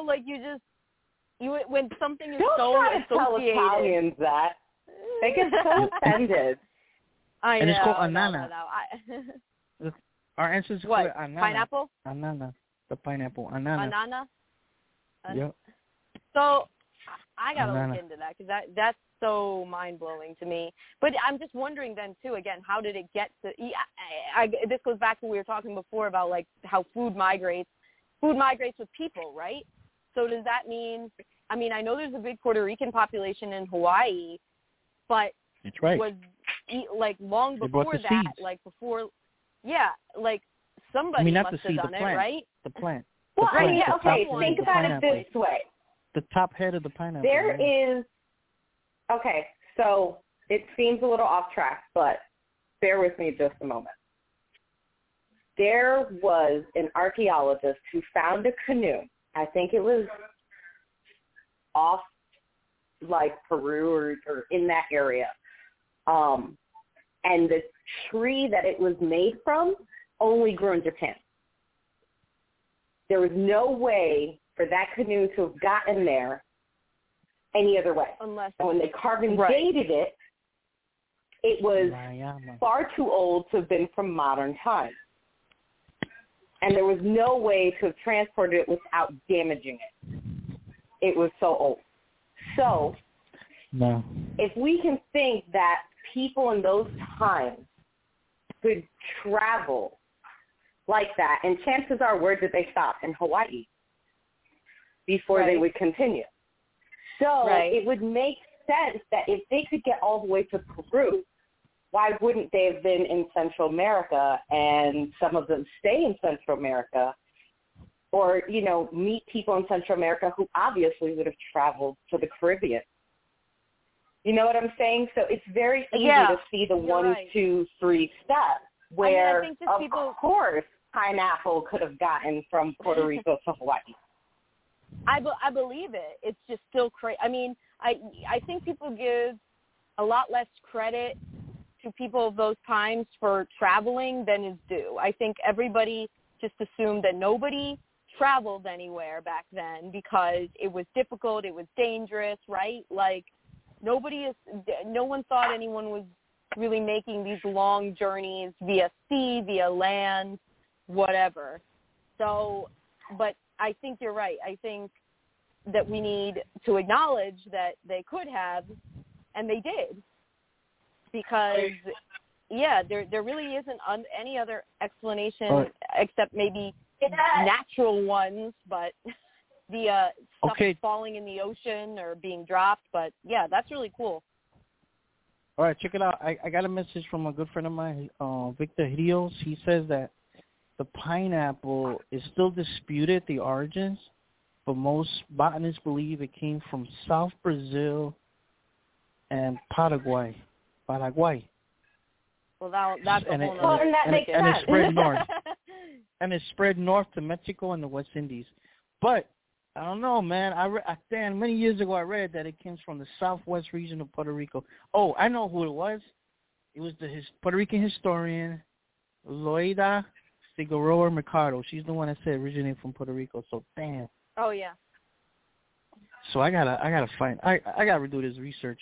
When something is Don't so try to tell associated. Italians that. They get so offended. I know. And it's called anana. No. Our ancestors call it anana. Pineapple? Anana. The pineapple. Anana. Anana? Yep. So I got to look into that because that's so mind-blowing to me. But I'm just wondering then, too, again, how did it get to – this goes back to what we were talking before about, like, how food migrates. Food migrates with people, right? So does that mean – I mean, I know there's a big Puerto Rican population in Hawaii, but that's right. Was like long before that, seeds. like before – yeah, like somebody must have done it, right? The plant. Well, the plant. okay, think about it this way. The top head of the pineapple. There is, okay, so it seems a little off track, but bear with me just a moment. There was an archaeologist who found a canoe. I think it was off, like, Peru or in that area. And the tree that it was made from only grew in Japan. There was no way for that canoe to have gotten there any other way. Unless, and when they carbon dated it, it was far too old to have been from modern times. And there was no way to have transported it without damaging it. It was so old. So if we can think that people in those times could travel like that, and chances are, where did they stop? In Hawaii before they would continue. So it would make sense that if they could get all the way to Peru, why wouldn't they have been in Central America and some of them stay in Central America or, you know, meet people in Central America who obviously would have traveled to the Caribbean? You know what I'm saying? So it's very easy to see the 1, 2, 3 steps where, I mean, I think of course, pineapple could have gotten from Puerto Rico to Hawaii. I believe it. It's just still crazy. I mean, I think people give a lot less credit to people of those times for traveling than is due. I think everybody just assumed that nobody traveled anywhere back then because it was difficult, it was dangerous, right? Like, no one thought anyone was really making these long journeys via sea, via land, whatever. So, but I think you're right. I think that we need to acknowledge that they could have, and they did, because, there really isn't any other explanation except maybe natural ones, but the stuff falling in the ocean or being dropped. But, yeah, that's really cool. All right, check it out. I got a message from a good friend of mine, Victor Rios. He says that the pineapple is still disputed, the origins, but most botanists believe it came from South Brazil and Paraguay. Well, that's a whole nother. And that makes sense. And it spread north. And it spread north to Mexico and the West Indies. But I don't know, man. Many years ago I read that it came from the southwest region of Puerto Rico. Oh, I know who it was. It was the Puerto Rican historian, Loida Figueroa Mercado. She's the one that said it originated from Puerto Rico. So, damn. Oh, yeah. So I gotta redo this research.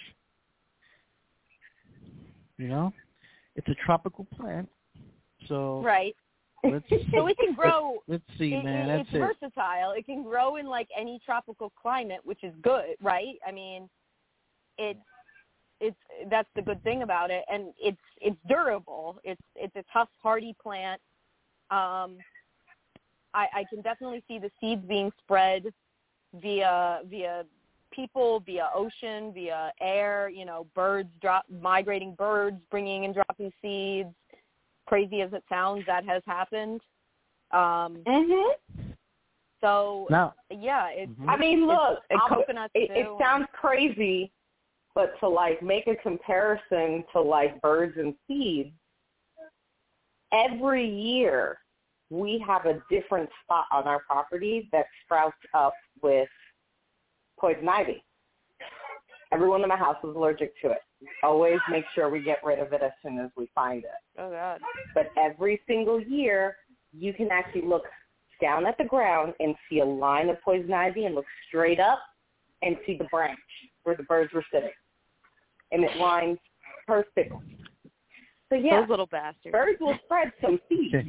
You know, it's a tropical plant. So so it can grow. Let's see, man. That's it's versatile. It can grow in like any tropical climate, which is good, right? I mean, that's the good thing about it, and it's durable. It's a tough, hardy plant. I can definitely see the seeds being spread via people, via ocean, via air. You know, migrating birds, bringing and dropping seeds. Crazy as it sounds, that has happened. So I mean, look, coconuts it sounds crazy, but to like make a comparison to like birds and seeds, every year we have a different spot on our property that sprouts up with poison ivy. Everyone in my house is allergic to it. Always make sure we get rid of it as soon as we find it. Oh, God. But every single year, you can actually look down at the ground and see a line of poison ivy and look straight up and see the branch where the birds were sitting. And it lines perfectly. So, those little bastards. Birds will spread some seeds.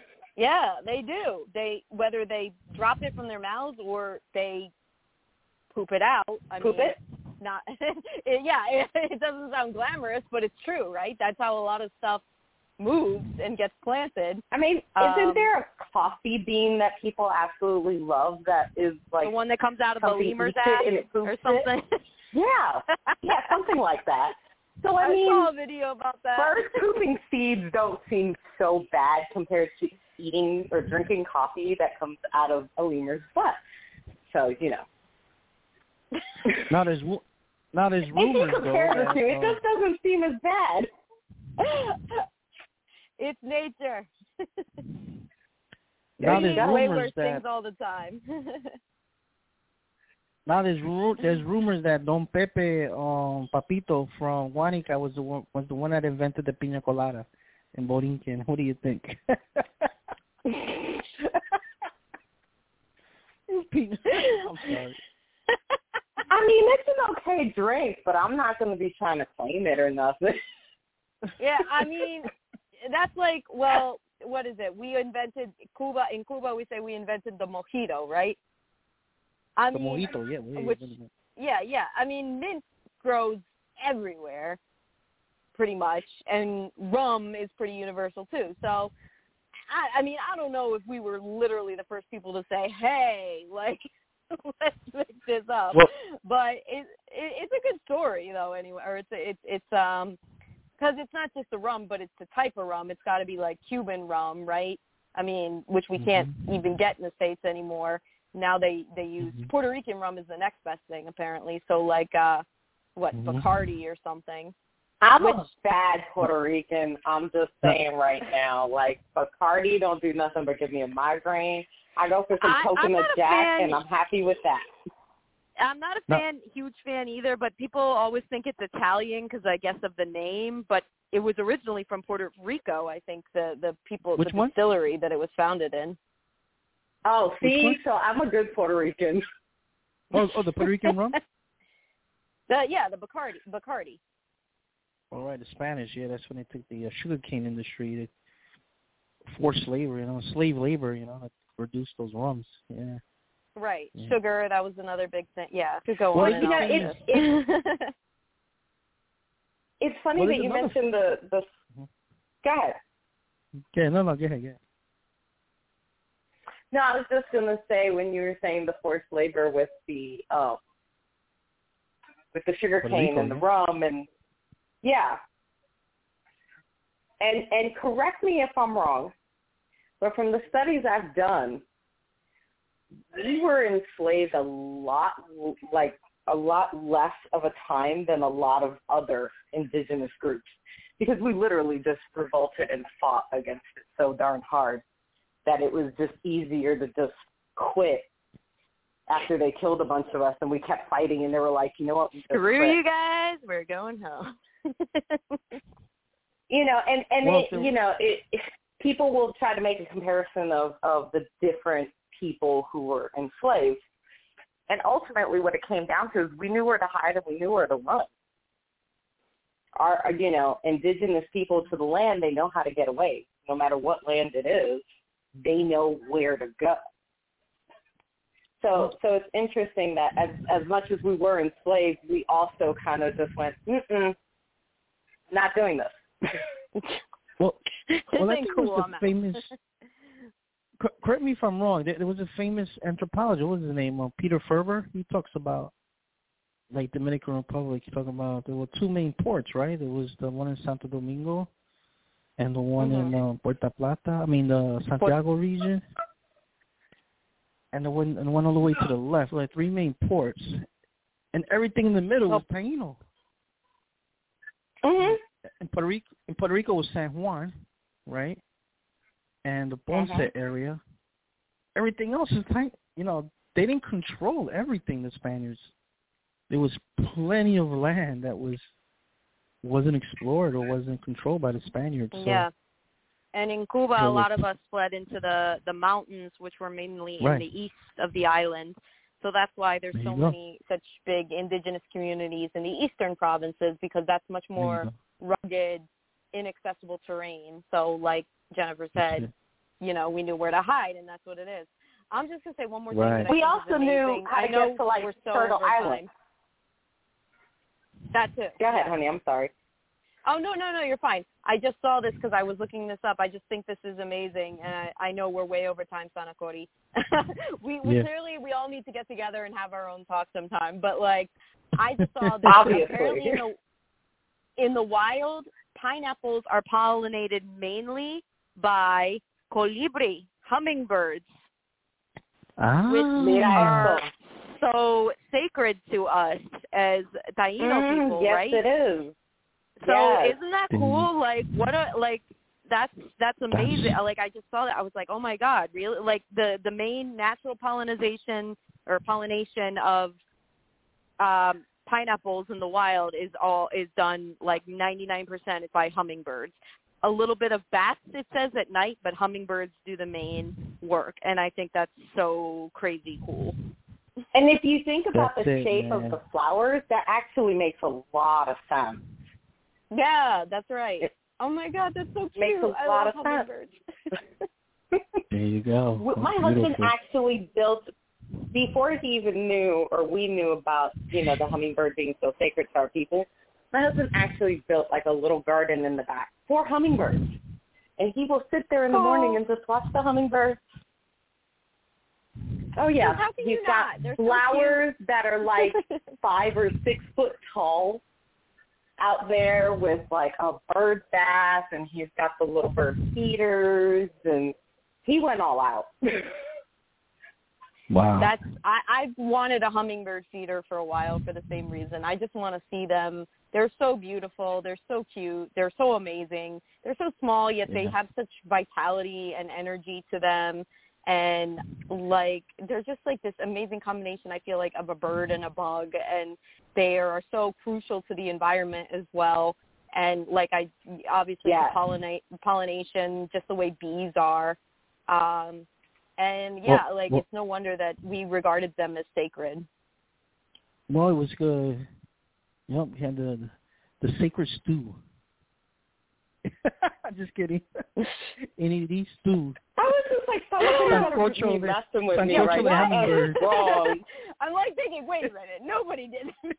Yeah, they do. Whether they drop it from their mouths or they poop it out. Poop it? Not, it doesn't sound glamorous, but it's true, right? That's how a lot of stuff moves and gets planted. I mean, isn't there a coffee bean that people absolutely love that is like the one that comes out of the lemur's ass or something? Yeah, something like that. So I mean, saw a video about that. Birds pooping seeds don't seem so bad compared to eating or drinking coffee that comes out of a lemur's butt. So not as rumors if you compare though. The two, it just doesn't seem as bad. It's nature. Now there's way rumors worse things all the time. Now there's rumors that Don Pepe Papito from Guanica was the one that invented the piña colada in Borinquen. What do you think? I'm sorry. I mean, it's an okay drink, but I'm not going to be trying to claim it or nothing. Yeah, I mean, that's like, well, what is it? We invented Cuba. In Cuba, we say we invented the mojito, right? I mean, mojito, yeah. Yeah. I mean, mint grows everywhere, pretty much, and rum is pretty universal too. So, I mean, I don't know if we were literally the first people to say, "Hey, like, let's mix this up," but it's a good story though. Anyway, or it's because it's not just the rum, but it's the type of rum. It's got to be like Cuban rum, right? I mean, which we can't even get in the States anymore. Now they use Puerto Rican rum is the next best thing apparently. So like Bacardi or something. I'm a bad Puerto Rican. I'm just saying right now, like Bacardi don't do nothing but give me a migraine. I go for some coconut jack and I'm happy with that. I'm not a huge fan either, but people always think it's Italian because I guess of the name, but it was originally from Puerto Rico, I think, the distillery that it was founded in. Oh, see, so I'm a good Puerto Rican. Oh, the Puerto Rican rum? The Bacardi. All right, the Spanish, that's when they took the sugarcane industry, forced labor, slave labor, that produced those rums, yeah. Right, yeah. Sugar, that was another big thing, yeah. Could go on and on. It's funny that you mentioned the Go ahead. Yeah, no, go ahead. No, I was just going to say when you were saying the forced labor with the sugar cane and the rum and and correct me if I'm wrong, but from the studies I've done, we were enslaved a lot less of a time than a lot of other indigenous groups because we literally just revolted and fought against it so darn hard that it was just easier to just quit after they killed a bunch of us and we kept fighting and they were like, you know what? Screw you guys, we're going home. People will try to make a comparison of the different people who were enslaved. And ultimately what it came down to is we knew where to hide and we knew where to run. Our, indigenous people to the land, they know how to get away. No matter what land it is, they know where to go. So it's interesting that as much as we were enslaved, we also kind of just went, not doing this. Well, I think cool. it was the famous. Correct me if I'm wrong. There was a famous anthropologist. What was his name? Peter Ferber. He talks about like Dominican Republic. He's talking about there were two main ports, right? There was the one in Santo Domingo, and the one in Puerto Plata. I mean the Santiago region, and the one all the way to the left. Like three main ports, and everything in the middle was Taíno. Mm-hmm. In Puerto Rico was San Juan, right? And the Ponce area. Everything else is they didn't control everything, the Spaniards. There was plenty of land that wasn't explored or wasn't controlled by the Spaniards. So. Yeah. And in Cuba, a lot of us fled into the mountains, which were mainly in the east of the island. So that's why there's so many such big indigenous communities in the eastern provinces, because that's much more rugged, inaccessible terrain. So like Jennifer said, we knew where to hide, and that's what it is. I'm just going to say one more Right. thing. That We I think also is knew amazing. how to I know get to, like, we're so Turtle over Island. time. That too. Go ahead, Yeah. honey. I'm sorry. Oh, no, you're fine. I just saw this because I was looking this up. I just think this is amazing, and I know we're way over time, Sana Cori. we clearly, we all need to get together and have our own talk sometime, but, like, I just saw that apparently in the wild, pineapples are pollinated mainly by colibri, hummingbirds, which are so sacred to us as Taino people, yes, right? Yes, it is. So isn't that cool? Like, that's amazing. Like, I just saw that. I was like, oh my God, really? Like the main natural pollination of pineapples in the wild is done like 99% by hummingbirds. A little bit of bats, it says, at night, but hummingbirds do the main work, and I think that's so crazy cool. And if you think about the shape of the flowers, that actually makes a lot of sense. Yeah, that's right. Oh my God, that's so cute. Makes a lot of sense. There you go. My husband actually built, before he even knew or we knew about, the hummingbird being so sacred to our people, my husband actually built like a little garden in the back for hummingbirds. And he will sit there in the morning and just watch the hummingbirds. Oh, yeah. How can He's you got not? flowers that are like 5 or 6 foot tall out there with like a bird bath, and he's got the little bird feeders, and he went all out. Wow. I've wanted a hummingbird feeder for a while for the same reason. I just want to see them. They're so beautiful. They're so cute. They're so amazing. They're so small, yet they have such vitality and energy to them. And, like, they're just, like, this amazing combination, I feel like, of a bird and a bug. And they are so crucial to the environment as well. And, like, obviously the pollination, just the way bees are. It's no wonder that we regarded them as sacred. Well, it was good. Yep, we had the sacred stew. Just kidding. Any of these stews. I was just like, someone's going to be messing with me right now. Wrong. I'm like thinking, wait a minute, nobody did.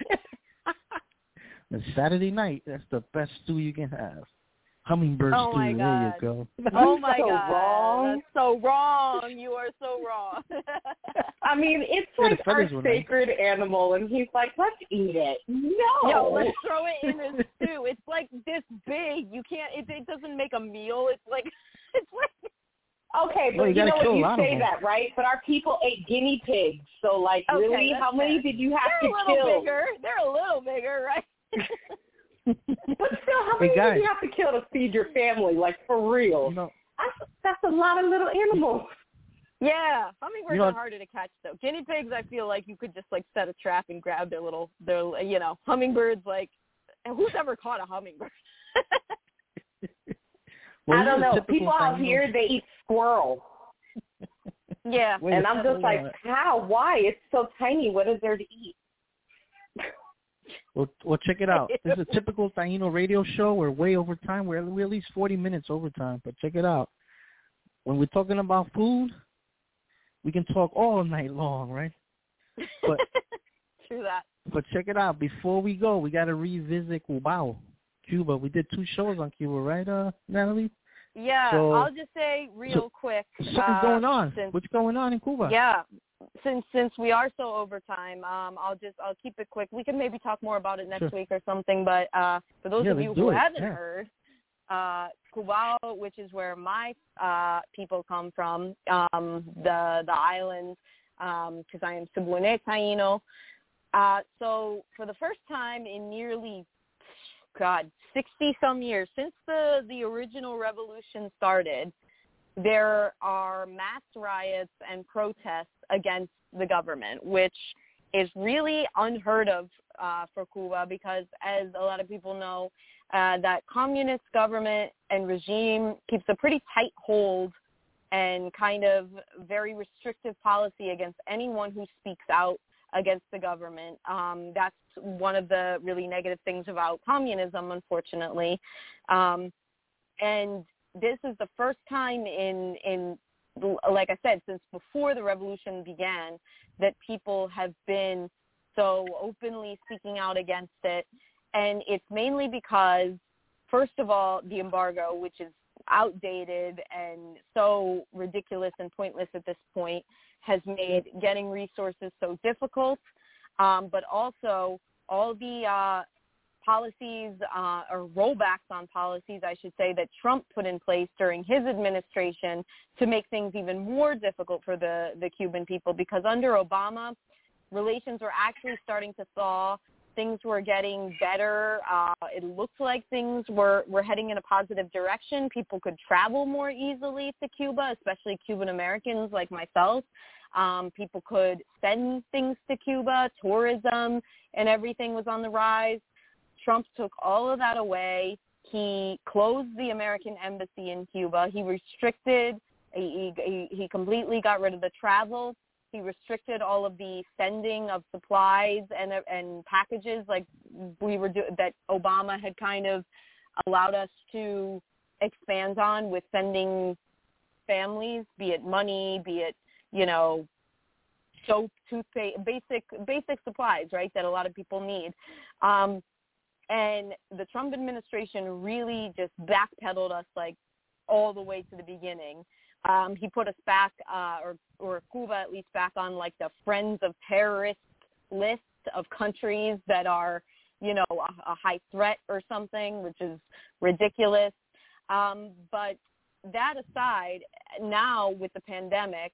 It's Saturday night. That's the best stew you can have. Hummingbird stew. My God. There you go. Oh my so God. Wrong. That's so wrong. You are so wrong. I mean, it's like our sacred animal, and he's like, let's eat it. No. Yo, let's throw it in a stew. It's like this big. You can't. It doesn't make a meal. It's like. Okay, but you know what, you say that, right? But our people ate guinea pigs, so like, really, how many did you have to kill? They're a little bigger, right? But still, how many did you have to kill to feed your family? Like, for real? That's a lot of little animals. Yeah, hummingbirds are harder to catch though. Guinea pigs, I feel like you could just like set a trap and grab their hummingbirds. Like, who's ever caught a hummingbird? I don't know. People out here, they eat squirrel. Yeah. And I'm just like, how? Why? It's so tiny. What is there to eat? Well, check it out. This is a typical Taino radio show. We're way over time. We're at least 40 minutes over time. But check it out. When we're talking about food, we can talk all night long, right? But true that. But check it out. Before we go, we got to revisit Cuba. We did 2 shows on Cuba, right, Natalie? Yeah, so, I'll just say real quick. Something's going on. What's going on in Cuba? Yeah, since we are so over time, I'll keep it quick. We can maybe talk more about it next week or something. But for those of you who haven't heard, Cubao, which is where my people come from, the islands, because I am Cebuene Taino. So for the first time in nearly 60-some years, since the original revolution started, there are mass riots and protests against the government, which is really unheard of for Cuba because, as a lot of people know, that communist government and regime keeps a pretty tight hold and kind of very restrictive policy against anyone who speaks out against the government. That's one of the really negative things about communism, unfortunately. And this is the first time in like I said, since before the revolution began, that people have been so openly speaking out against it. And it's mainly because, first of all, the embargo, which is outdated and so ridiculous and pointless at this point, has made getting resources so difficult. But also all the policies or rollbacks on policies, I should say, that Trump put in place during his administration to make things even more difficult for the Cuban people, because under Obama, relations were actually starting to thaw. Things were getting better. It looked like things were heading in a positive direction. People could travel more easily to Cuba, especially Cuban Americans like myself. People could send things to Cuba. Tourism and everything was on the rise. Trump took all of that away. He closed the American embassy in Cuba. He restricted, he completely got rid of the travel. He restricted all of the sending of supplies and packages like that Obama had kind of allowed us to expand on with sending families, be it money, be it, soap, toothpaste, basic supplies, right, that a lot of people need. And the Trump administration really just backpedaled us like all the way to the beginning. He put us back, or Cuba at least, back on like the Friends of Terrorists list of countries that are, a high threat or something, which is ridiculous. But that aside, now with the pandemic,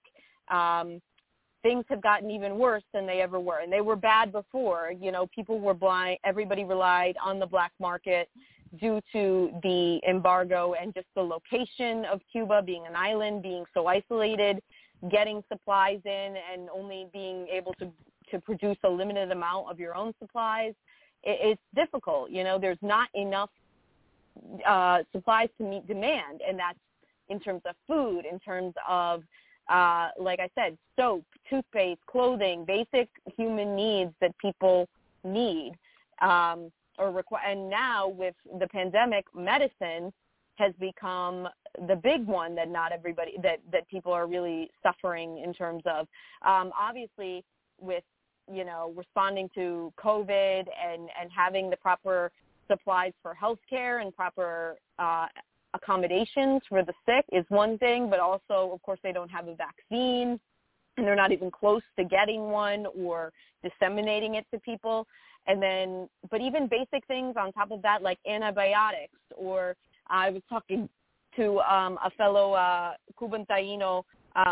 things have gotten even worse than they ever were. And they were bad before. People were blind. Everybody relied on the black market due to the embargo and just the location of Cuba being an island, being so isolated, getting supplies in and only being able to produce a limited amount of your own supplies. It's difficult. There's not enough supplies to meet demand. And that's in terms of food, in terms of like I said, soap, toothpaste, clothing, basic human needs that people need or require. And now with the pandemic, medicine has become the big one that not everybody, that people are really suffering in terms of. Obviously, with, responding to COVID and having the proper supplies for healthcare and proper accommodations for the sick is one thing, but also, of course, they don't have a vaccine and they're not even close to getting one or disseminating it to people. And then, but even basic things on top of that, like antibiotics, or I was talking to a fellow Cuban Taino,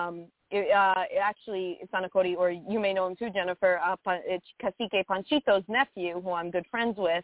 actually Sanacori, or you may know him too, Jennifer, it's Cacique Panchito's nephew, who I'm good friends with.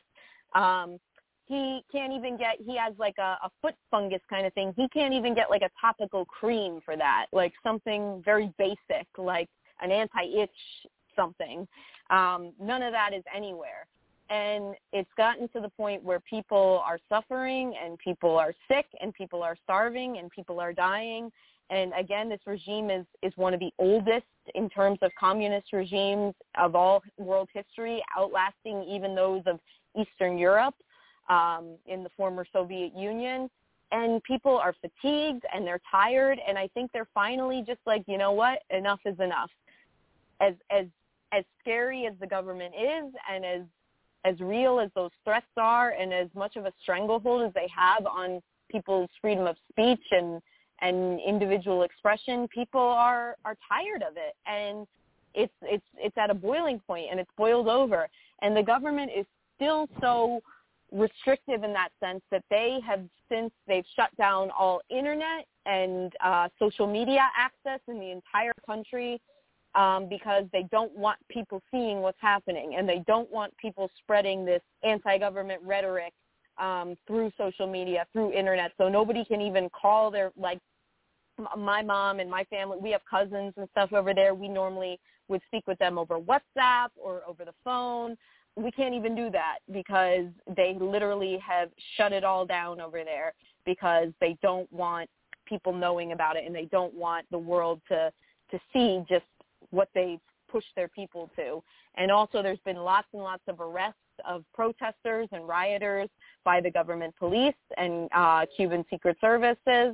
He can't even get, he has like a foot fungus kind of thing. He can't even get like a topical cream for that, like something very basic, like an anti-itch something. None of that is anywhere. And it's gotten to the point where people are suffering and people are sick and people are starving and people are dying. And again, this regime is one of the oldest in terms of communist regimes of all world history, outlasting even those of Eastern Europe. In the former Soviet Union, and people are fatigued and they're tired, and I think they're finally just like, you know what, enough is enough. As scary as the government is, and as real as those threats are, and as much of a stranglehold as they have on people's freedom of speech and individual expression, people are tired of it, and it's at a boiling point, and it's boiled over, and the government is still so restrictive in that sense that they have, since they've shut down all internet and social media access in the entire country, because they don't want people seeing what's happening, and they don't want people spreading this anti-government rhetoric through social media, through internet. So nobody can even call their, like my mom and my family, we have cousins and stuff over there. We normally would speak with them over WhatsApp or over the phone. We can't even do that because they literally have shut it all down over there because they don't want people knowing about it, and they don't want the world to see just what they've pushed their people to. And also there's been lots and lots of arrests of protesters and rioters by the government police and Cuban secret services.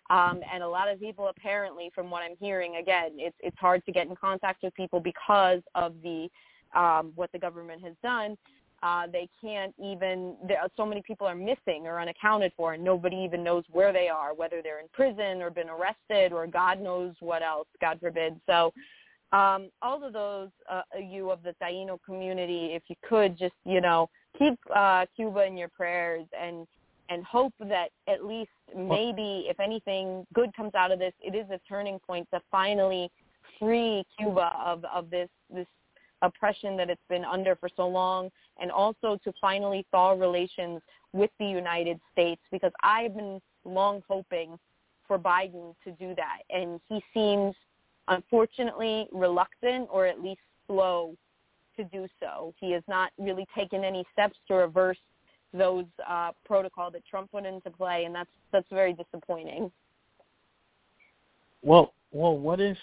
And a lot of people, apparently, from what I'm hearing, again, it's hard to get in contact with people because of the what the government has done. They can't even, so many people are missing or unaccounted for, and nobody even knows where they are, whether they're in prison or been arrested or God knows what else, God forbid. So all of those, you of the Taino community, if you could just, keep Cuba in your prayers and hope that at least maybe, if anything good comes out of this, it is a turning point to finally free Cuba of this oppression that it's been under for so long, and also to finally thaw relations with the United States, because I've been long hoping for Biden to do that, and he seems unfortunately reluctant, or at least slow to do so. He has not really taken any steps to reverse those protocol that Trump put into play, and that's very disappointing. Well, what if?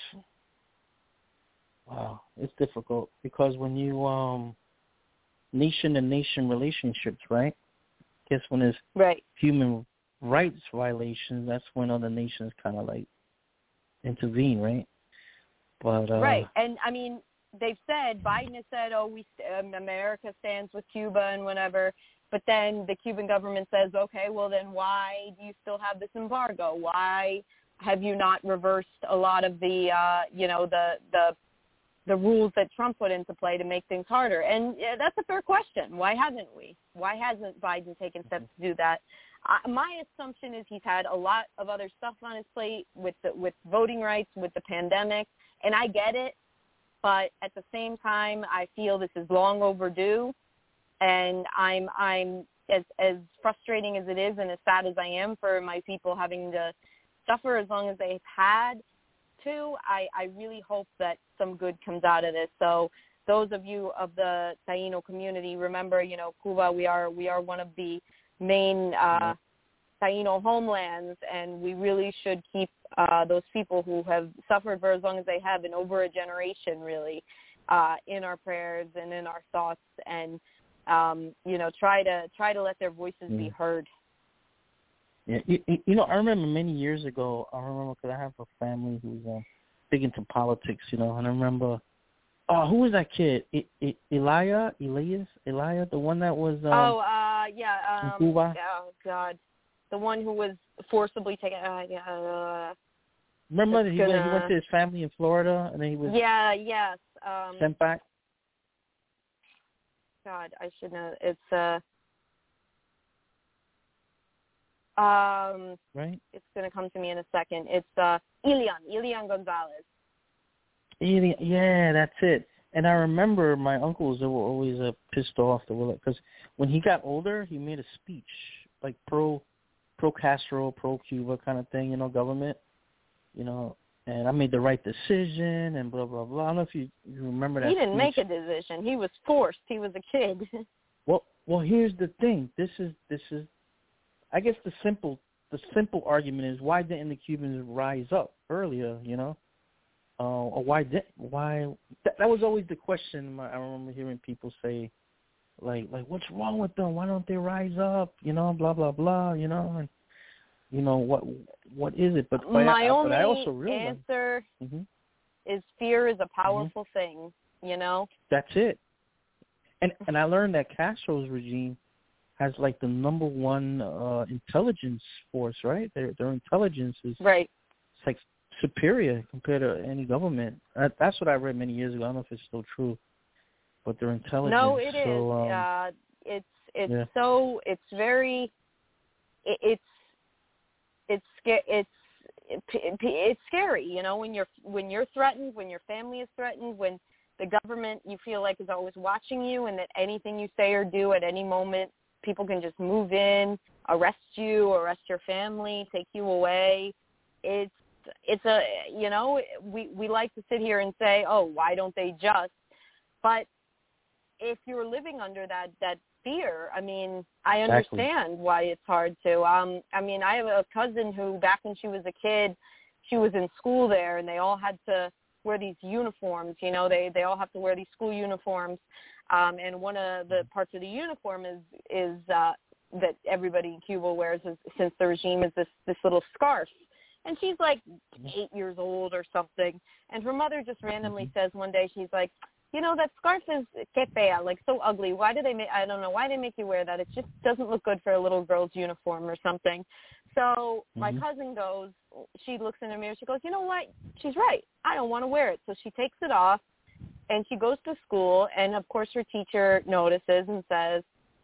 Wow, it's difficult because when you nation-to-nation relationships, right? I guess when there's right. human rights violations, that's when other nations kind of like intervene, right? But right, and I mean, they've said, Biden has said, America stands with Cuba and whatever. But then the Cuban government says, okay, well then why do you still have this embargo? Why have you not reversed a lot of the rules that Trump put into play to make things harder? And that's a fair question. Why haven't we? Why hasn't Biden taken steps to do that? My assumption is he's had a lot of other stuff on his plate with voting rights, with the pandemic, and I get it. But at the same time, I feel this is long overdue. And I'm as frustrating as it is and as sad as I am for my people having to suffer as long as they've had to, I really hope that some good comes out of this. So those of you of the Taino community, remember, Cuba, we are one of the main Taino homelands, and we really should keep those people who have suffered for as long as they have, and over a generation really, in our prayers and in our thoughts, and try to let their voices be heard. Yeah, I remember many years ago. Because I have a family who's big into politics, and I remember, who was that kid? Elias, the one that was in Cuba. Oh God, the one who was forcibly taken. Remember he went to his family in Florida, and then he was sent back. God, I should know. It's right. It's gonna come to me in a second. It's Elian Gonzalez. Yeah, that's it. And I remember my uncles, they were always pissed off because when he got older, he made a speech like pro Castro, pro Cuba kind of thing, government, and I made the right decision and blah, blah, blah. I don't know if you remember that. He didn't speech. make a decision. He was forced. He was a kid. Well, here's the thing. This is I guess the simple argument is, why didn't the Cubans rise up earlier, or why that was always the question. I remember hearing people say like what's wrong with them? Why don't they rise up? Blah, blah, blah, and what is it? But my only I also realize, answer is fear is a powerful thing, That's it. And I learned that Castro's regime has like the number one intelligence force, right? Their intelligence is right. It's like superior compared to any government. That's what I read many years ago. I don't know if it's still true, but their intelligence. No, it is. It's very. It's scary, when you're threatened, when your family is threatened, when the government you feel like is always watching you, and that anything you say or do at any moment, people can just move in, arrest you, arrest your family, take you away. It's we like to sit here and say, oh, why don't they just? But if you're living under that fear, I mean, I understand why it's hard to. I have a cousin who, back when she was a kid, she was in school there, and they all had to wear these uniforms. They all have to wear these school uniforms, and one of the parts of the uniform is that everybody in Cuba wears, since the regime, is this little scarf, And she's like 8 years old or something. And her mother just randomly says one day, she's like, you know, that scarf is que fea, like so ugly. Why do they make, I don't know, why they make you wear that? It just doesn't look good for a little girl's uniform or something. So my cousin goes, she looks in the mirror, she goes, you know what? She's right. I don't want to wear it. So she takes it off and she goes to school. And of course her teacher notices and says,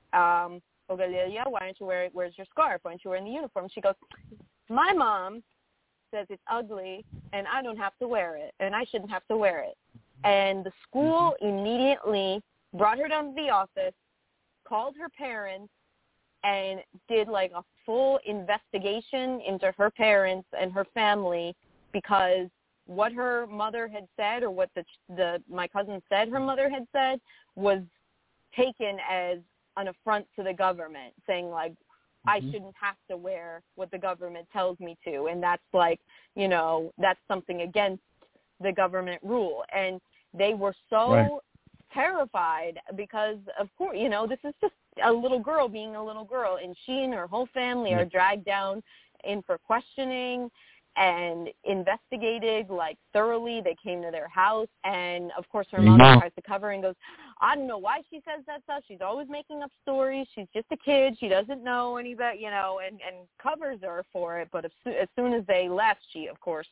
Ogalilia, why don't you wear it? Where's your scarf? Why aren't you wearing the uniform? She goes, my mom says it's ugly and I don't have to wear it and I shouldn't have to wear it. And the school immediately brought her down to the office, called her parents, and did like a full investigation into her parents and her family, because what her mother had said, or what my cousin said her mother had said, was taken as an affront to the government, saying like, I shouldn't have to wear what the government tells me to. And that's like, you know, that's something against the government rule. And they were so terrified because, of course, you know, this is just a little girl being a little girl. And she and her whole family are dragged down in for questioning and investigated like thoroughly. They came to their house, and of course her mother tries to cover and goes, I don't know why she says that stuff. She's always making up stories. She's just a kid. She doesn't know any better, you know, and covers her for it. But as soon as they left, she, of course,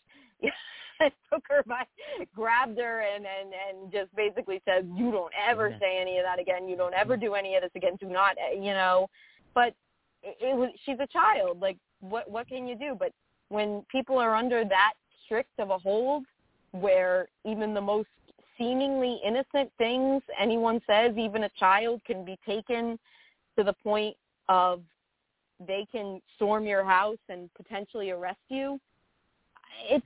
took her by, grabbed her, and just basically said, you don't ever say any of that again. You don't ever do any of this again. Do not, you know. But it was, she's a child. Like, what can you do? But when people are under that strict of a hold, where even the most seemingly innocent things anyone says, even a child, can be taken to the point of they can storm your house and potentially arrest you, it's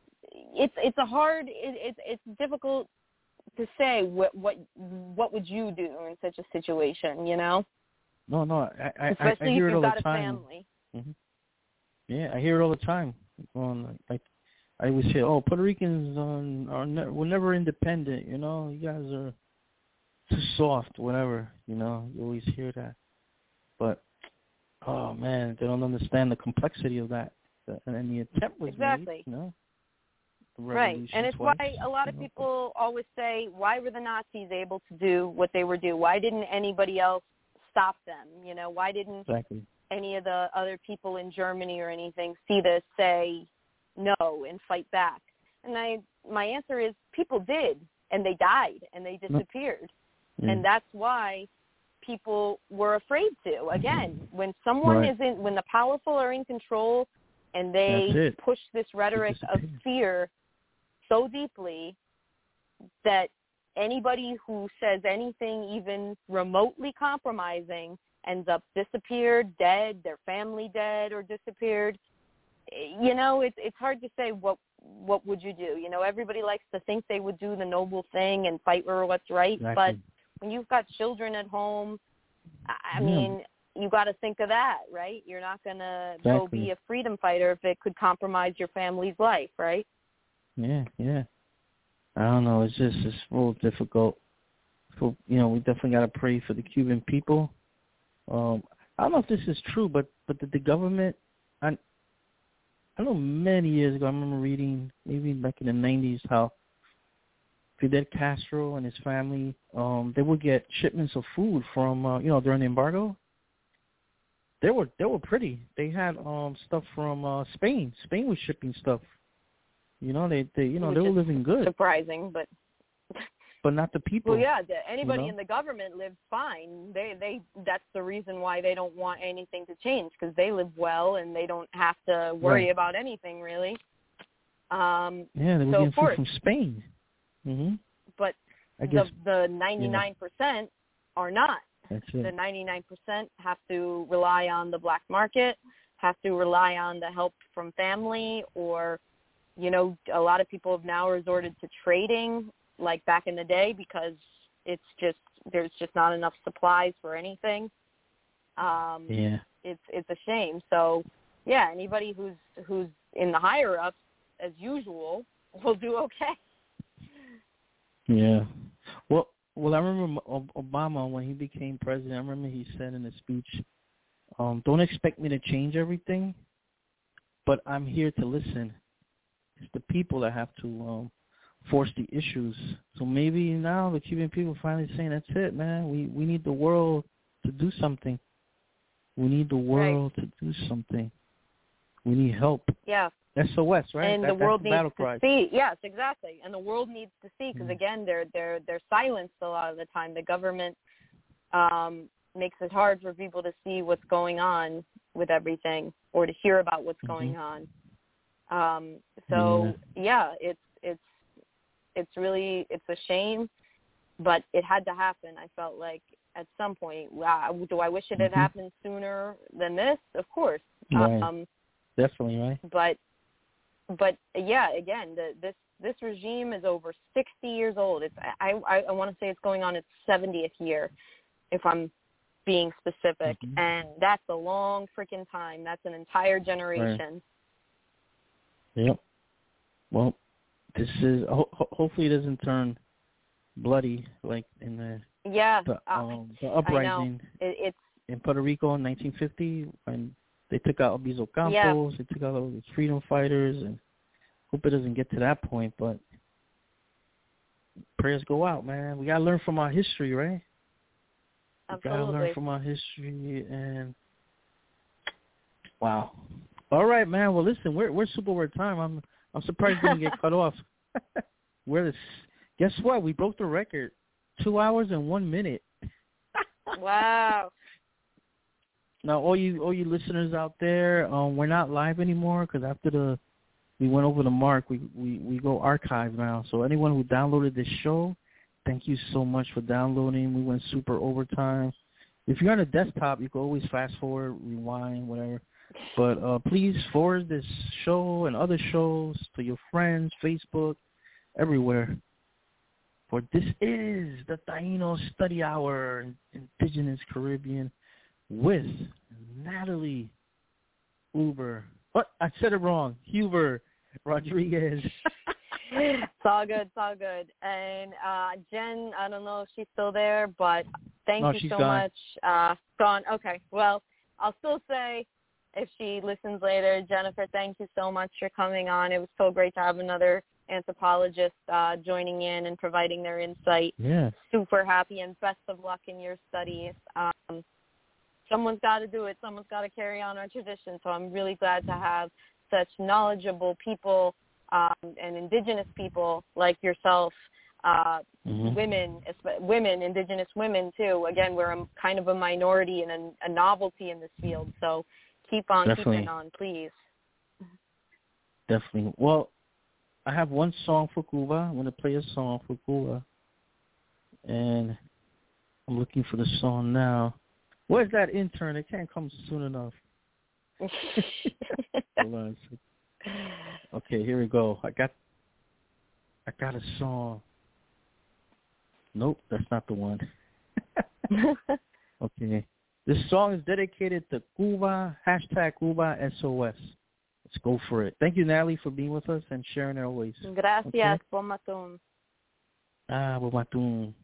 difficult to say what would you do in such a situation, you know? No, especially I hear if it all you've got the a time. family. Yeah, I hear it all the time. Like I always say, oh, Puerto Ricans we're never independent. You know, you guys are too soft, whatever. You know, you always hear that. But oh man, they don't understand the complexity of that. And the attempt was made. You know, right, and it's why a lot of people always say, why were the Nazis able to do what they were doing? Why didn't anybody else stop them? You know, why didn't any of the other people in Germany or anything see this, say no, and fight back? And my answer is, people did, and they died, and they disappeared. And that's why people were afraid to. Again, when someone when the powerful are in control and they push this rhetoric of fear so deeply that anybody who says anything even remotely compromising ends up disappeared, dead, their family dead or disappeared. You know, it's hard to say what would you do. You know, everybody likes to think they would do the noble thing and fight for what's right, but when you've got children at home, I mean, you got to think of that, right? You're not going to go be a freedom fighter if it could compromise your family's life, right? Yeah. I don't know. It's real difficult. So, you know, we definitely got to pray for the Cuban people. I don't know if this is true, but the government, I know many years ago, I remember reading, maybe back in the 90s, how Fidel Castro and his family, they would get shipments of food from, during the embargo. They were pretty. They had stuff from Spain. Spain was shipping stuff. You know, they were living good. Surprising, but not the people. Well, yeah, anybody in the government lives fine. They that's the reason why they don't want anything to change, because they live well and they don't have to worry about anything really. They were getting food from Spain. But the 99% are not. That's it. The 99% have to rely on the black market, have to rely on the help from family, or, you know, a lot of people have now resorted to trading like back in the day, because there's just not enough supplies for anything. It's a shame. So yeah, anybody who's in the higher ups, as usual, will do okay. Yeah. Well, I remember Obama, when he became president, I remember he said in a speech, don't expect me to change everything, but I'm here to listen. It's the people that have to force the issues. So maybe now the Cuban people finally saying, that's it, man. We need the world to do something. We need the world to do something. We need help. Yeah. SOS, right? And the world needs to see. Yes, exactly. And the world needs to see because, again, they're silenced a lot of the time. The government makes it hard for people to see what's going on with everything or to hear about what's going on. It's really, it's a shame, but it had to happen. I felt like at some point, wow, do I wish it had happened sooner than this? Of course. Right. Definitely, right. But yeah, again, this regime is over 60 years old. It's I want to say it's going on its 70th year, if I'm being specific, and that's a long freaking time. That's an entire generation. Right. Yep. Well, this is hopefully it doesn't turn bloody like in the uprising it's in Puerto Rico in 1950 when they took out Albizu Campos, they took out all these freedom fighters, and hope it doesn't get to that point, but prayers go out, man. We got to learn from our history, right? Absolutely. We got to learn from our history, and wow. All right, man. Well, listen, we're super over time. I'm surprised we didn't get cut off. Guess what? We broke the record. 2 hours and 1 minute. Wow. Now, all you listeners out there, we're not live anymore because after we went over the mark, we go archive now. So anyone who downloaded this show, thank you so much for downloading. We went super overtime. If you're on a desktop, you can always fast forward, rewind, whatever. But please forward this show and other shows to your friends, Facebook, everywhere. For this is the Taino Study Hour, Indigenous Caribbean, with Natalie Huber. What? I said it wrong. Huber Rodriguez. It's all good. It's all good. And Jen, I don't know if she's still there, but thank you so much. Gone. Okay. Well, I'll still say if she listens later, Jennifer, thank you so much for coming on. It was so great to have another anthropologist joining in and providing their insight. Yeah. Super happy and best of luck in your studies. Someone's got to do it. Someone's got to carry on our tradition. So I'm really glad to have such knowledgeable people and indigenous people like yourself, women, indigenous women too. Again, we're kind of a minority and a novelty in this field. So keep on keeping on, please. Definitely. Well, I have one song for Cuba. I'm going to play a song for Cuba. And I'm looking for the song now. Where's that intern? It can't come soon enough. Hold on. Okay, here we go. I got a song. Nope, that's not the one. Okay. This song is dedicated to Cuba, #Cuba SOS. Let's go for it. Thank you, Natalie, for being with us and sharing it always. Gracias, okay? Bom Matum. Bom Matum.